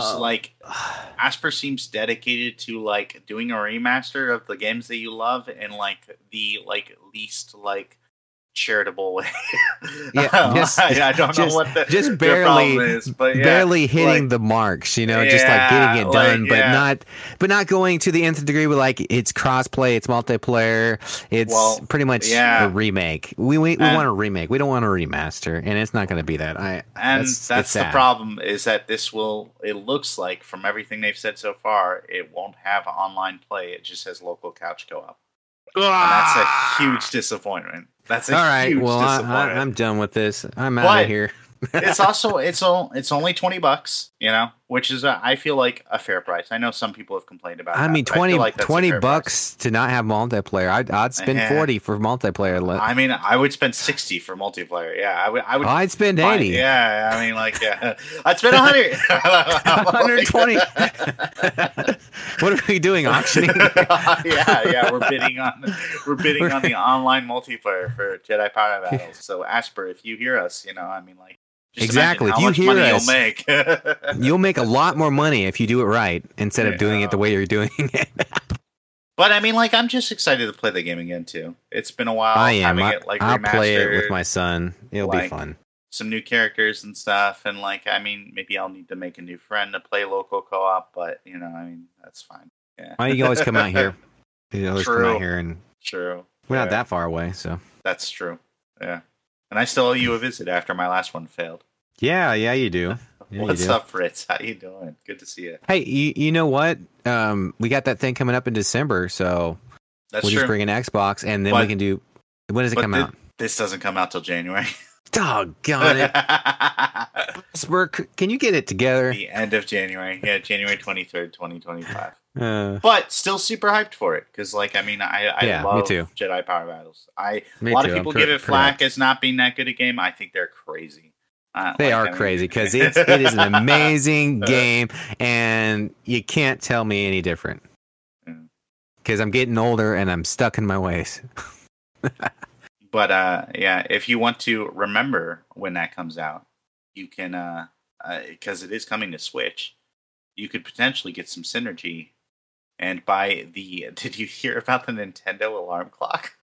seems dedicated to like doing a remaster of the games that you love in like the like least like charitable way. Yeah, I don't know what the just barely problem is, but barely hitting the marks, just like getting it done, but not going to the nth degree with like it's crossplay, it's multiplayer, it's pretty much a remake. We want a remake. We don't want a remaster, and it's not going to be that. That's the problem is that it looks like from everything they've said so far, it won't have online play. It just has local couch co-op. And that's a huge disappointment. That's a huge disappointment. I'm done with this. I'm out of here. It's also it's only $20, which is I feel like a fair price. I know some people have complained about I that. mean, But I feel like that's a fair $20 price. to not have multiplayer. I'd spend 40 for multiplayer. I mean, I would spend 60 for multiplayer. Yeah, I would. I'd spend 80. Yeah, I mean, like, yeah, I'd spend 100. 120. What are we doing? Auctioning? yeah, we're bidding on the online multiplayer for Jedi Power Battles. So Asper, if you hear us, I mean, like, just exactly. If you hear money us, you'll make a lot more money if you do it right instead of doing it the way you're doing it. But I mean, like, I'm just excited to play the game again too. It's been a while. I am. I'll remastered, play it with my son. It'll be fun. Some new characters and stuff, and like, I mean, maybe I'll need to make a new friend to play local co-op. But I mean, that's fine. Yeah. Well, you can always come out here. You always come out here, and true. We're not that far away, so that's true. Yeah, and I still owe you a visit after my last one failed. Yeah, you do. Yeah, What's up, Fritz? How you doing? Good to see you. Hey, you know what? We got that thing coming up in December, so we'll just bring an Xbox, and then we can do. When does it come out? This doesn't come out till January. Doggone it! Can you get it together? The end of January. Yeah, January 23rd, 2025. But still super hyped for it because, like, I mean, I love Jedi Power Battles. A lot of people give it flack as not being that good a game. I think they're crazy. They are crazy because it is an amazing game, and you can't tell me any different. Because I'm getting older and I'm stuck in my ways. But yeah, if you want to remember when that comes out, you can, because it is coming to Switch, you could potentially get some synergy and buy the. Did you hear about the Nintendo alarm clock?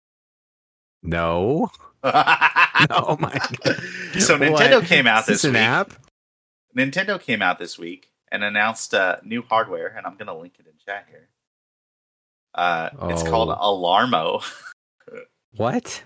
No. Oh my god! So Nintendo came out this week. App? Nintendo came out this week and announced new hardware, and I'm going to link it in chat here. It's called Alarmo. What?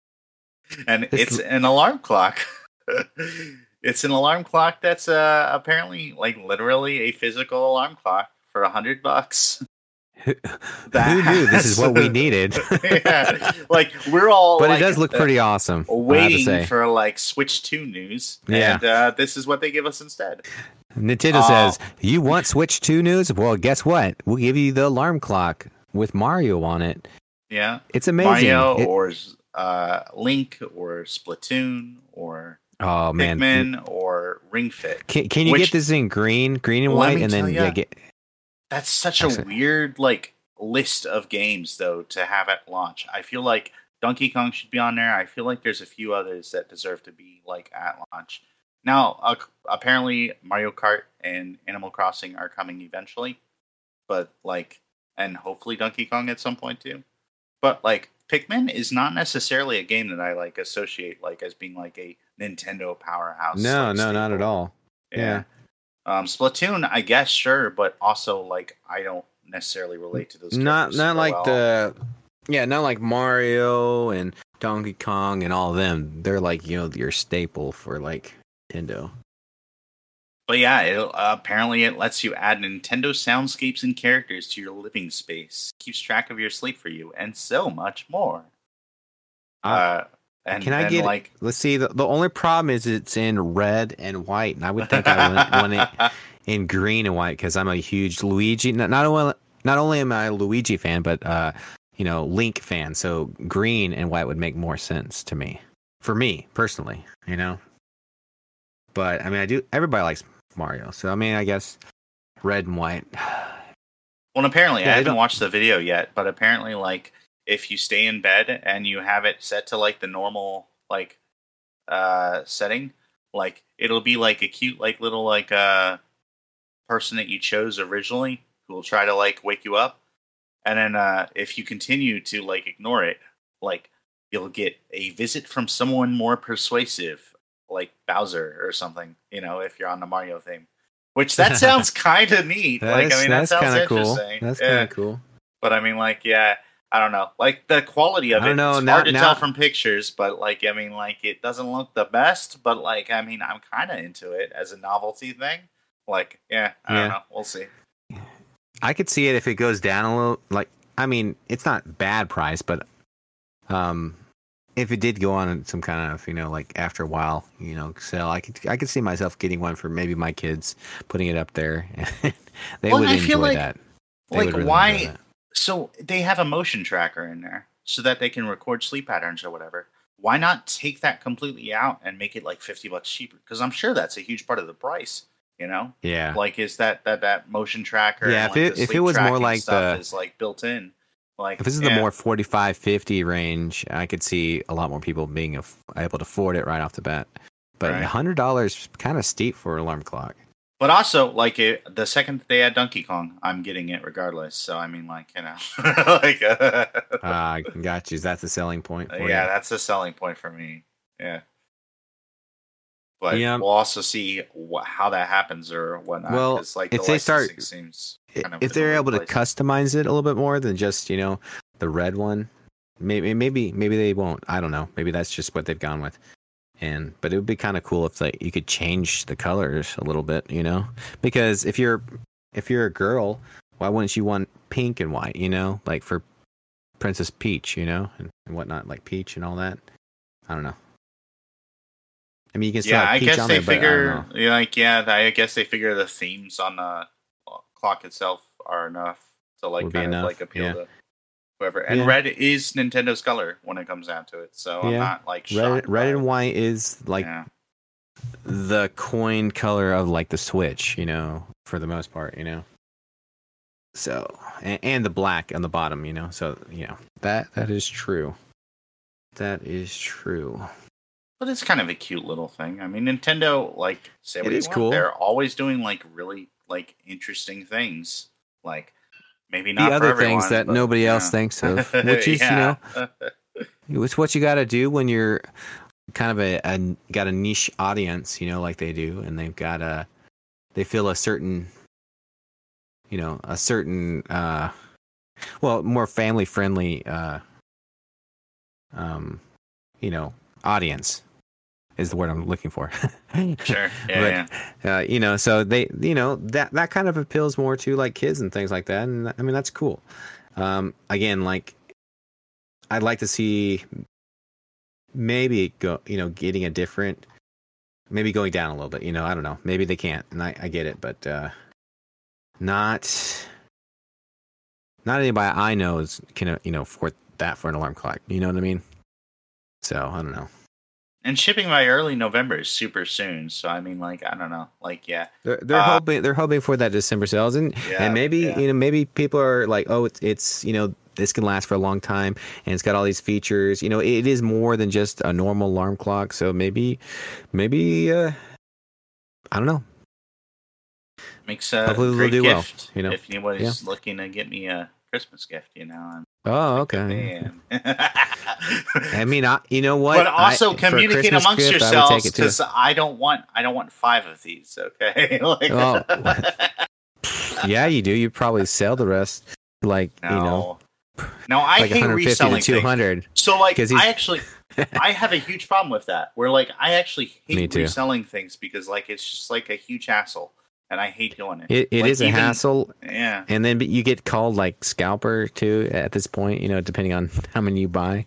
And it's an alarm clock. It's an alarm clock that's apparently, like, literally a physical alarm clock for $100. Who knew this is what we needed? Yeah, like, we're all. But it does look pretty awesome. Waiting for like Switch 2 news. Yeah, and this is what they give us instead. Nintendo says, "You want Switch 2 news? Well, guess what? We'll give you the alarm clock with Mario on it." Yeah, it's amazing. Mario or Link or Splatoon or Pikmin or Ring Fit. Can you get this in green and white, and then get? That's such a weird, like, list of games, though, to have at launch. I feel like Donkey Kong should be on there. I feel like there's a few others that deserve to be, like, at launch. Now, apparently Mario Kart and Animal Crossing are coming eventually. But, like, and hopefully Donkey Kong at some point, too. But, like, Pikmin is not necessarily a game that I, like, associate, like, as being, like, a Nintendo powerhouse. No, not at all. Yeah. Splatoon, I guess, sure, but also, like, I don't necessarily relate to those. Not like not like Mario and Donkey Kong and all of them. They're like, your staple for, like, Nintendo. But yeah, apparently it lets you add Nintendo soundscapes and characters to your living space, keeps track of your sleep for you, and so much more. Can I get like? Let's see. The only problem is it's in red and white, and I would think I want it in green and white because I'm a huge Luigi. Not only am I a Luigi fan, but Link fan. So green and white would make more sense to me, for me personally. But I mean, everybody likes Mario, so I mean, I guess red and white. Well, apparently, I haven't watched the video yet, but apparently, like, if you stay in bed and you have it set to, like, the normal, like, setting, like, it'll be like a cute, like, little, like, person that you chose originally who will try to, like, wake you up. And then if you continue to, like, ignore it, like, you'll get a visit from someone more persuasive, like Bowser or something, if you're on the Mario theme. Which, that sounds kind of neat. That sounds interesting. That's kind of cool. But, I mean, like, yeah. I don't know. Like, the quality of it's hard to tell from pictures, but, like, I mean, like, it doesn't look the best, but, like, I mean, I'm kind of into it as a novelty thing. Like, I don't know. We'll see. I could see it if it goes down a little. Like, I mean, it's not bad price, but if it did go on some kind of, like after a while, sale, I could see myself getting one for maybe my kids, putting it up there. They would enjoy that. They would really why? enjoy that. So they have a motion tracker in there so that they can record sleep patterns or whatever. Why not take that completely out and make it like $50 cheaper? Because I'm sure that's a huge part of the price. Yeah. Like, is that motion tracker? Yeah, and, if it was more like stuff is like built in. Like, if this is the more 45, 50 range, I could see a lot more people being able to afford it right off the bat. But $100 kind of steep for an alarm clock. But also, like, the second they add Donkey Kong, I'm getting it regardless. So I mean, like, like, got you. That's a selling point. For you. That's a selling point for me. Yeah. But we'll also see how that happens or whatnot. Well, like, if they start, seems if they're able to customize it a little bit more than just the red one, maybe they won't. I don't know. Maybe that's just what they've gone with. But it would be kind of cool if you could change the colors a little bit, because if you're a girl, why wouldn't you want pink and white, like for Princess Peach, and whatnot, like Peach and all that. I don't know. I mean, you can still have Peach on there, but I don't know. I guess they figure the themes on the clock itself are enough to like kind of like appeal to whoever. And red is Nintendo's color when it comes down to it, so I'm not like red and white is like the coin color of like the Switch, for the most part, So and the black on the bottom, so that is true. That is true. But it's kind of a cute little thing. I mean, Nintendo, like, say what it is you want, cool. they're always doing like really like interesting things. Like, maybe not the other for everyone, things that nobody else thinks of, which is it's what you got to do when you're kind of got a niche audience, like they do, and they've got they feel a certain more family friendly audience is the word I'm looking for. Sure. So they, that kind of appeals more to like kids and things like that. And I mean, that's cool. Again, like I'd like to see maybe getting a different, maybe going down a little bit, I don't know, maybe they can't, and I get it, but, not anybody I know can afford that for an alarm clock. You know what I mean? So I don't know. And shipping by early November is super soon. So I mean, like, I don't know, like, they're hoping for that December sales, and maybe maybe people are like, oh, it's this can last for a long time, and it's got all these features. It is more than just a normal alarm clock. So maybe I don't know. Makes a hopefully great do gift. Well, if anybody's looking to get me a Christmas gift, Oh, okay. I mean, you know what? But also communicate amongst yourselves, because I don't want 5 of these. Okay. Yeah, you do. You probably sell the rest. Like No, I like hate reselling 200. So like, I have a huge problem with that. Where like I actually hate reselling things because like it's just like a huge hassle. And I hate doing it. It is a hassle. Yeah. And then you get called like scalper too at this point, depending on how many you buy.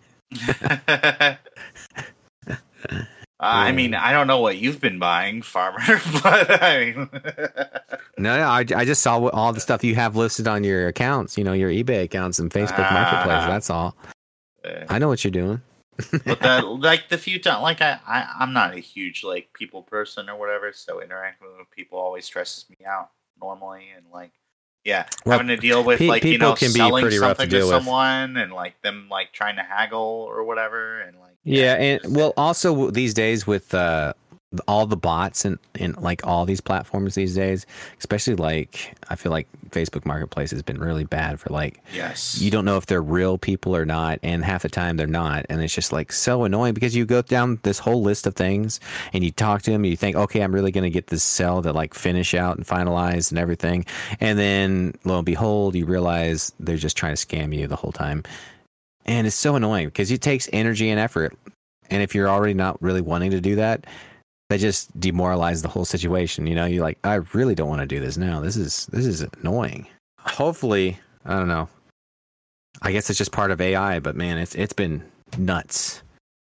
I mean, I don't know what you've been buying, Farmer, but I mean... No, I just saw all the stuff you have listed on your accounts, your eBay accounts and Facebook Marketplace. That's all. I know what you're doing. But the few times, like I'm not a huge like people person or whatever, so interacting with people always stresses me out normally, and like having to deal with like can selling be something to someone and like them like trying to haggle or whatever, and like and well, also these days with all the bots and like all these platforms these days, especially like I feel like Facebook Marketplace has been really bad for like you don't know if they're real people or not, and half the time they're not, and it's just like so annoying because you go down this whole list of things and you talk to them and you think, okay, I'm really going to get this sell to like finish out and finalize and everything, and then lo and behold you realize they're just trying to scam you the whole time, and it's so annoying because it takes energy and effort, and if you're already not really wanting to do that just demoralize the whole situation. You're like, I really don't want to do this now. This is annoying. Hopefully, I don't know. I guess it's just part of AI, but man, it's been nuts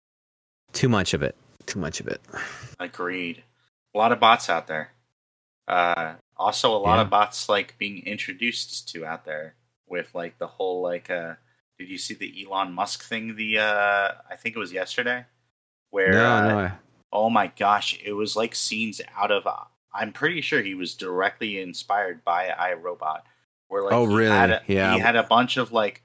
Too much of it. Too much of it. Agreed. A lot of bots out there. Also, a lot of bots like being introduced to out there with like the whole like. Did you see the Elon Musk thing? I think it was yesterday, where no. Oh my gosh, it was like scenes out of. I'm pretty sure he was directly inspired by iRobot. Where like he had a bunch of like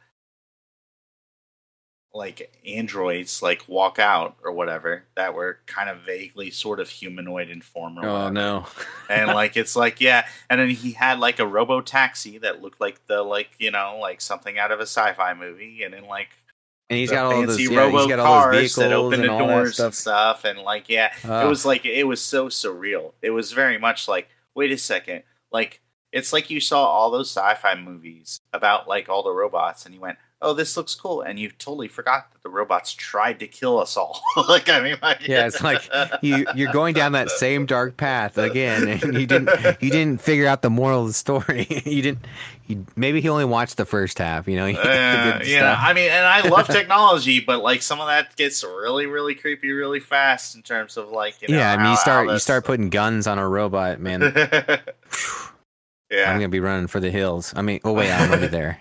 androids like walk out or whatever that were kind of vaguely sort of humanoid in form. Oh no! And like it's like and then he had like a robo taxi that looked like the like something out of a sci-fi movie, and then like. And he's got all those robo cars that open the doors and stuff, and like it was so surreal. It was very much like, wait a second, like it's like you saw all those sci-fi movies about like all the robots, and you went, "Oh, this looks cool," and you totally forgot that the robots tried to kill us all. It's like you're going down that same dark path again, and you didn't figure out the moral of the story. Maybe he only watched the first half. I mean, and I love technology, but like some of that gets really, really creepy, really fast in terms of like you start putting guns on a robot, man. Yeah, I'm gonna be running for the hills. I mean, oh wait, I'm already there.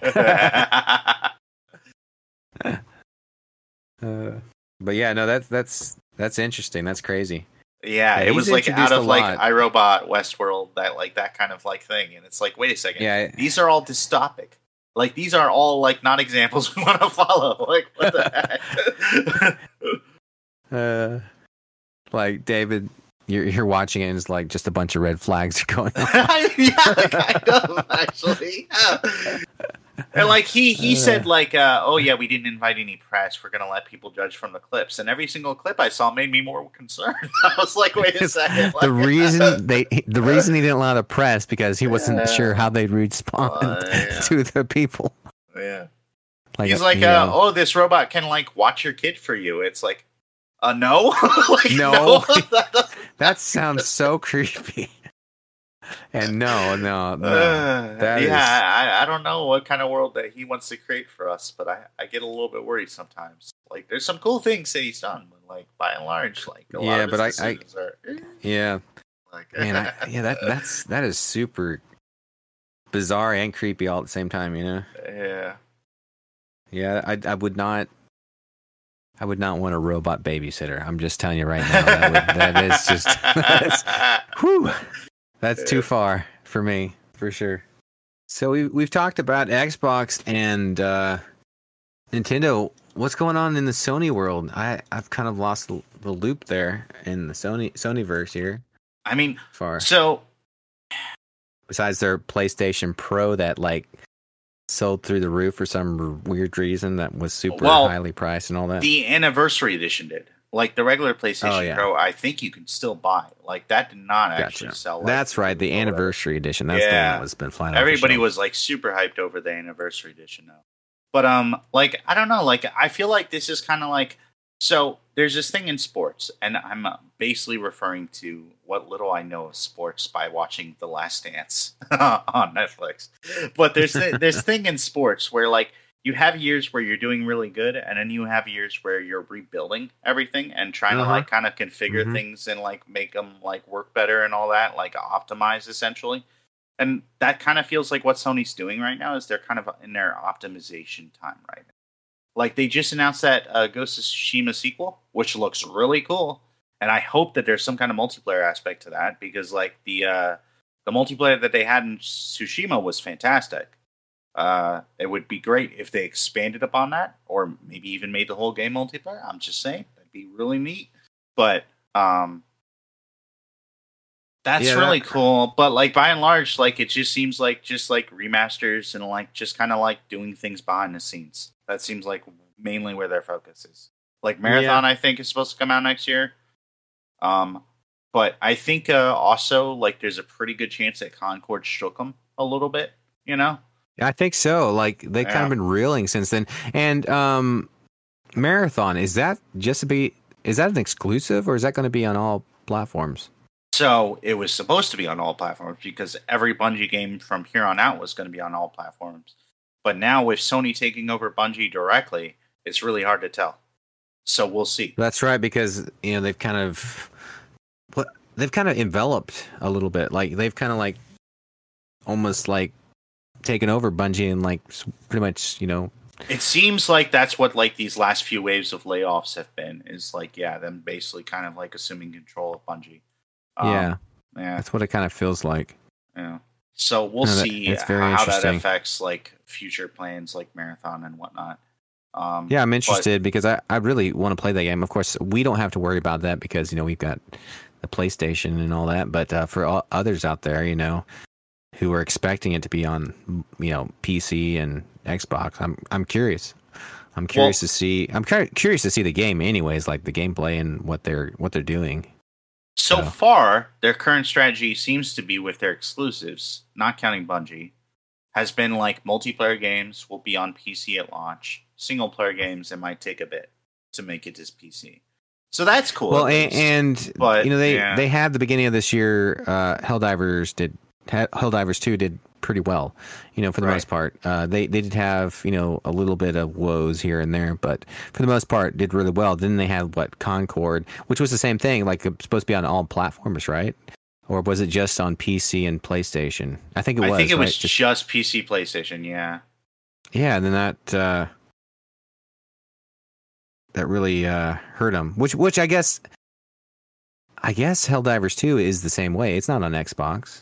But yeah, no, that's interesting. That's crazy. Yeah, it was like out of like iRobot, Westworld, that kind of like thing, and it's like, wait a second, these are all dystopic. Like these are all like not examples we want to follow. Like what the heck? Like David, you're watching it, and it's like just a bunch of red flags going on. Yeah, kind of actually. Yeah. And like he said like oh yeah, we didn't invite any press, we're gonna let people judge from the clips, and every single clip I saw made me more concerned. I was like, wait a second, the reason he didn't allow the press because he wasn't sure how they'd respond to the people. Yeah, like, he's like oh, this robot can like watch your kid for you. It's like no. Like, no. That sounds so creepy. And no. I don't know what kind of world that he wants to create for us, but I get a little bit worried sometimes. Like, there's some cool things that he's done, but like by and large, like a lot of his decisions are. Yeah, like man, that is super bizarre and creepy all at the same time. Yeah. I would not want a robot babysitter. I'm just telling you right now. That's too far for me, for sure. So we've talked about Xbox and Nintendo. What's going on in the Sony world? I've kind of lost the loop there in the Sonyverse here. I mean, so besides their PlayStation Pro that like sold through the roof for some weird reason that was super highly priced and all that. The anniversary edition did. Like the regular PlayStation Pro, I think you can still buy. Like that did not actually sell. Like, that's right, the anniversary edition. That's the one that was been flying. Everybody was like super hyped over the anniversary edition now. But like I don't know. Like I feel like this is kind of like so. There's this thing in sports, and I'm basically referring to what little I know of sports by watching The Last Dance on Netflix. But there's this thing in sports where like. You have years where you're doing really good, and then you have years where you're rebuilding everything and trying to like kind of configure things and like make them like work better and all that, like optimize essentially. And that kind of feels like what Sony's doing right now is they're kind of in their optimization time right now. Like they just announced that Ghost of Tsushima sequel, which looks really cool, and I hope that there's some kind of multiplayer aspect to that because like the multiplayer that they had in Tsushima was fantastic. It would be great if they expanded upon that, or maybe even made the whole game multiplayer. I'm just saying that'd be really neat. But that's really cool. But like by and large, like it just seems like just like remasters and like just kind of like doing things behind the scenes. That seems like mainly where their focus is. Like Marathon, I think is supposed to come out next year. But I think also like there's a pretty good chance that Concord shook them a little bit. I think so. Like they've kind of been reeling since then. And Marathon, is that an exclusive or is that going to be on all platforms? So it was supposed to be on all platforms because every Bungie game from here on out was going to be on all platforms. But now with Sony taking over Bungie directly, it's really hard to tell. So we'll see. That's right, because they've kind of enveloped a little bit. Like they've kind of like almost like taken over Bungie and like pretty much It seems like that's what like these last few waves of layoffs have been. Is like them basically kind of like assuming control of Bungie. Yeah, yeah, that's what it kind of feels like. Yeah. So we'll see how that affects like future plans like Marathon and whatnot. Yeah, I'm interested because I really want to play that game. Of course, we don't have to worry about that because we've got the PlayStation and all that. But for all others out there, who are expecting it to be on PC and Xbox, I'm curious. I'm curious to see. I'm curious to see the game, anyways, like the gameplay and what they're doing. So far, their current strategy seems to be with their exclusives, not counting Bungie, has been like multiplayer games will be on PC at launch. Single player games, it might take a bit to make it to PC. So that's cool. Well, they had the beginning of this year. Helldivers 2 did pretty well, for the most part. They did have a little bit of woes here and there, but for the most part did really well. Then they had Concord, which was the same thing, like it's supposed to be on all platforms, right? Or was it just on PC and PlayStation? I think it was. I think it was just PC, PlayStation. Yeah. Yeah, and then that really hurt them. Which I guess Helldivers 2 is the same way. It's not on Xbox.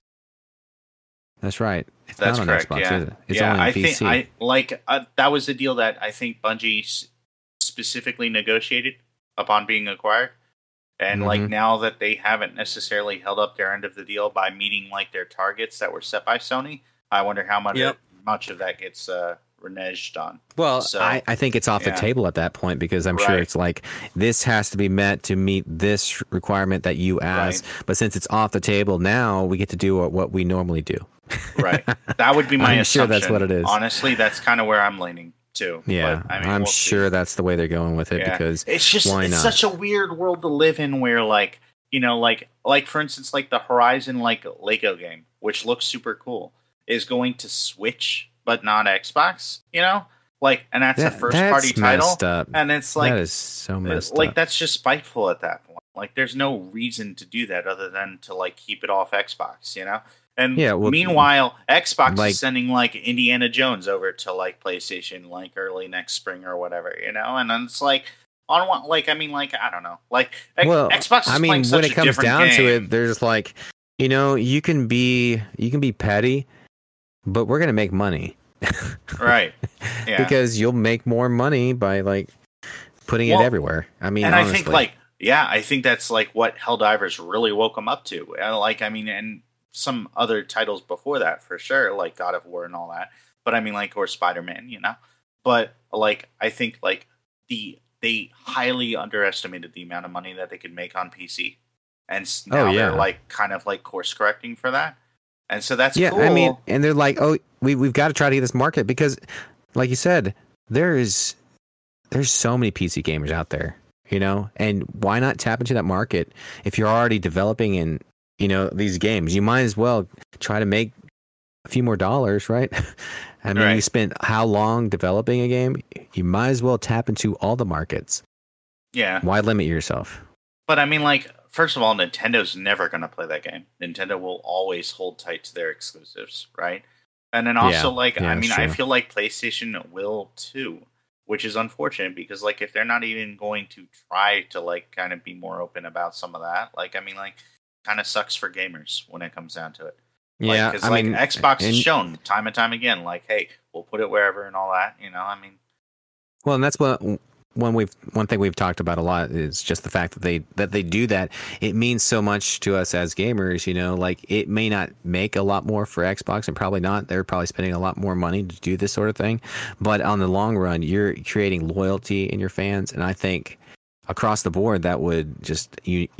That's right. That's not on correct. Xbox, Yeah, is it? It's only on PC. Think that was the deal that I think Bungie specifically negotiated upon being acquired, and like now that they haven't necessarily held up their end of the deal by meeting like their targets that were set by Sony, I wonder how much of that gets reneged on. Well, so, I think it's off the table at that point because I'm sure it's like this has to be met to meet this requirement that you asked. Right. But since it's off the table now, we get to do what we normally do. Right. That would be my assumption. Sure that's what it is. Honestly, that's kind of where I'm leaning too. Yeah, but, I'm sure that's the way they're going with it because it's just it's such a weird world to live in where like like for instance like the Horizon like Lego game, which looks super cool, is going to Switch but not Xbox, like, and that's the first party title, and it's like that is so messed like up. that's just spiteful at that point. Like, there's no reason to do that other than to like keep it off Xbox, And meanwhile, Xbox is sending like Indiana Jones over to like PlayStation like early next spring or whatever, and then it's like on one I don't know, like Xbox. Is playing such when it comes down to it, there's like you can be petty, but we're gonna make money. Right. Yeah. Because you'll make more money by like putting it everywhere. I mean, and honestly. I think that's like what Helldivers really woke them up to. And some other titles before that for sure, like God of War and all that. But or Spider-Man, But like I think like they highly underestimated the amount of money that they could make on PC, and now they're like kind of like course correcting for that. And so that's cool. And they're like, we've got to try to get this market because, like you said, there's so many PC gamers out there, and why not tap into that market if you're already developing in, these games? You might as well try to make a few more dollars, right? You spent how long developing a game? You might as well tap into all the markets. Yeah. Why limit yourself? But first of all, Nintendo's never going to play that game. Nintendo will always hold tight to their exclusives, right? And then also, I feel like PlayStation will too, which is unfortunate because, like, if they're not even going to try to, like, kind of be more open about some of that, kind of sucks for gamers when it comes down to it. Yeah, because Xbox has shown time and time again, like, hey, we'll put it wherever and all that. Well, and that's one thing we've talked about a lot is just the fact that they do that. It means so much to us as gamers, like it may not make a lot more for Xbox and probably not. They're probably spending a lot more money to do this sort of thing. But on the long run, you're creating loyalty in your fans. And I think across the board, that would just,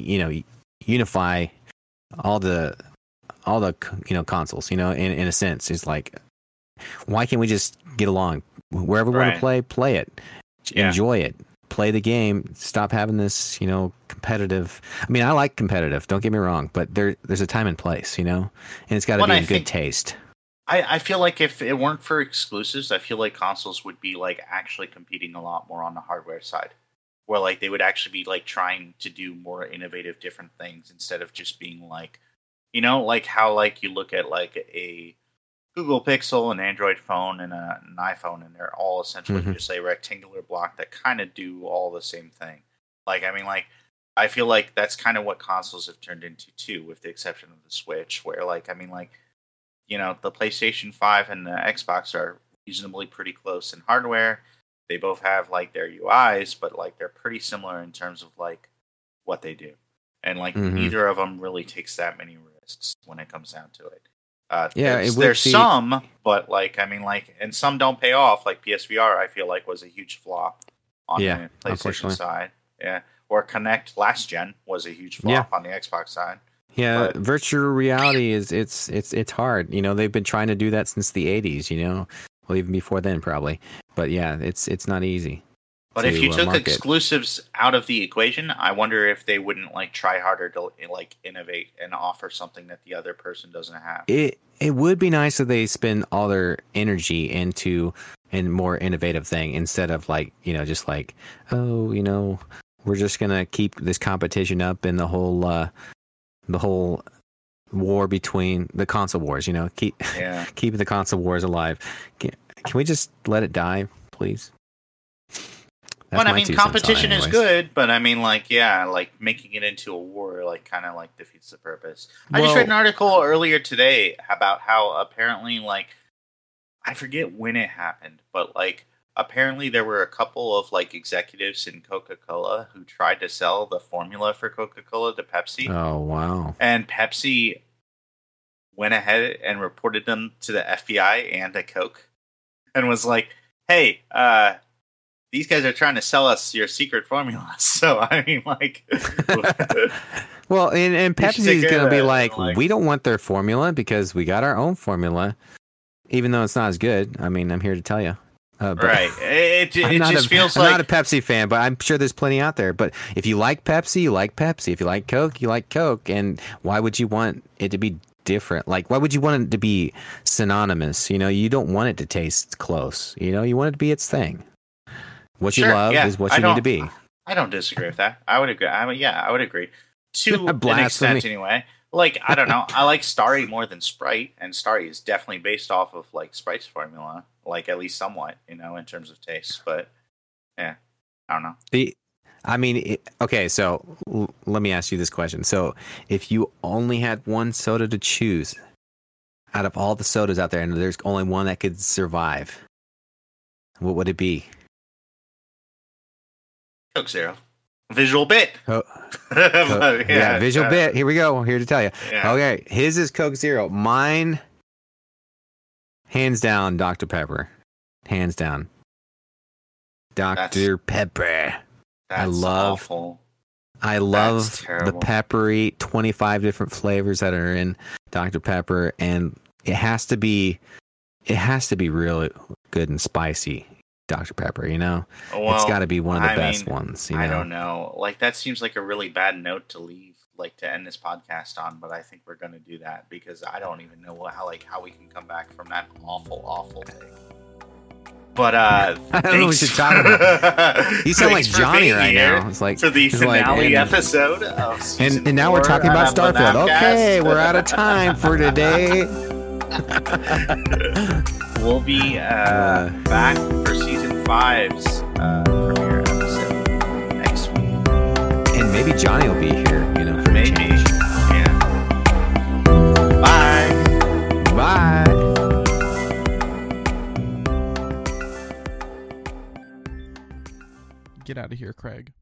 unify all the consoles, in a sense. It's like, why can't we just get along? Wherever we want to play it. Enjoy it. Play the game. Stop having this, competitive. I like competitive. Don't get me wrong, but there's a time and place, and it's got to be in good taste. I feel like if it weren't for exclusives, I feel like consoles would be like actually competing a lot more on the hardware side. where like they would actually be like trying to do more innovative, different things instead of just being like, like how like you look at like a Google Pixel, an Android phone, and an iPhone, and they're all essentially just a rectangular block that kind of do all the same thing. Like, I mean, like, I feel like that's kind of what consoles have turned into too, with the exception of the Switch, where like, I mean, like, the PlayStation 5 and the Xbox are reasonably pretty close in hardware. They both have like their UIs, but like they're pretty similar in terms of like what they do. And like neither of them really takes that many risks when it comes down to it. There's some, but like, I mean, like, and some don't pay off. Like PSVR, I feel like was a huge flop on the PlayStation side. Yeah. Or Kinect last gen was a huge flop on the Xbox side. Yeah, virtual reality it's hard. They've been trying to do that since the 80s, well, even before then probably. But yeah, it's not easy. But if you took exclusives out of the equation, I wonder if they wouldn't like try harder to like innovate and offer something that the other person doesn't have. It would be nice if they spend all their energy into a more innovative thing instead of like, just like, we're just gonna keep this competition up and the whole war between the console wars, keep the console wars alive. Can we just let it die, please? Well, I mean, competition is good, but I mean, like, like making it into a war, like, kind of like defeats the purpose. I just read an article earlier today about how apparently, like, I forget when it happened, but like, apparently there were a couple of like executives in Coca-Cola who tried to sell the formula for Coca-Cola to Pepsi. Oh, wow. And Pepsi went ahead and reported them to the FBI and to Coke and was like, hey, these guys are trying to sell us your secret formula. So, I mean, like... well, and Pepsi's going to be like, we don't want their formula because we got our own formula, even though it's not as good. I mean, I'm here to tell you. Right. It just feels like... I'm not a Pepsi fan, but I'm sure there's plenty out there. But if you like Pepsi, you like Pepsi. If you like Coke, you like Coke. And why would you want it to be different? Like, why would you want it to be synonymous? You don't want it to taste close. You want it to be its thing. What you love is what you need to be. I don't disagree with that. I would agree. I would agree. To an extent, anyway. Like, I don't know. I like Starry more than Sprite, and Starry is definitely based off of, like, Sprite's formula. Like, at least somewhat, in terms of taste. But, yeah, I don't know. Okay, so let me ask you this question. So, if you only had one soda to choose out of all the sodas out there, and there's only one that could survive, what would it be? Coke Zero. Visual bit. Visual bit. Here we go. I'm here to tell you. Yeah. Okay, his is Coke Zero. Mine, hands down, Dr. Pepper. Hands down. Dr. Pepper. I love the peppery 25 different flavors that are in Dr. Pepper, and it has to be really good and spicy. Dr. Pepper, well, it's got to be one of the best ones. I don't know. Like, that seems like a really bad note to leave, like, to end this podcast on. But I think we're going to do that because I don't even know how we can come back from that awful thing. But I don't know what you're talking about. You sound like Johnny right now. It's like for the finale episode of season and now we're talking about Starfield. Okay, we're out of time for today. We'll be back for season 5's premiere episode next week. And maybe Johnny will be here, for maybe. Change. Yeah. Bye. Bye. Get out of here, Craig.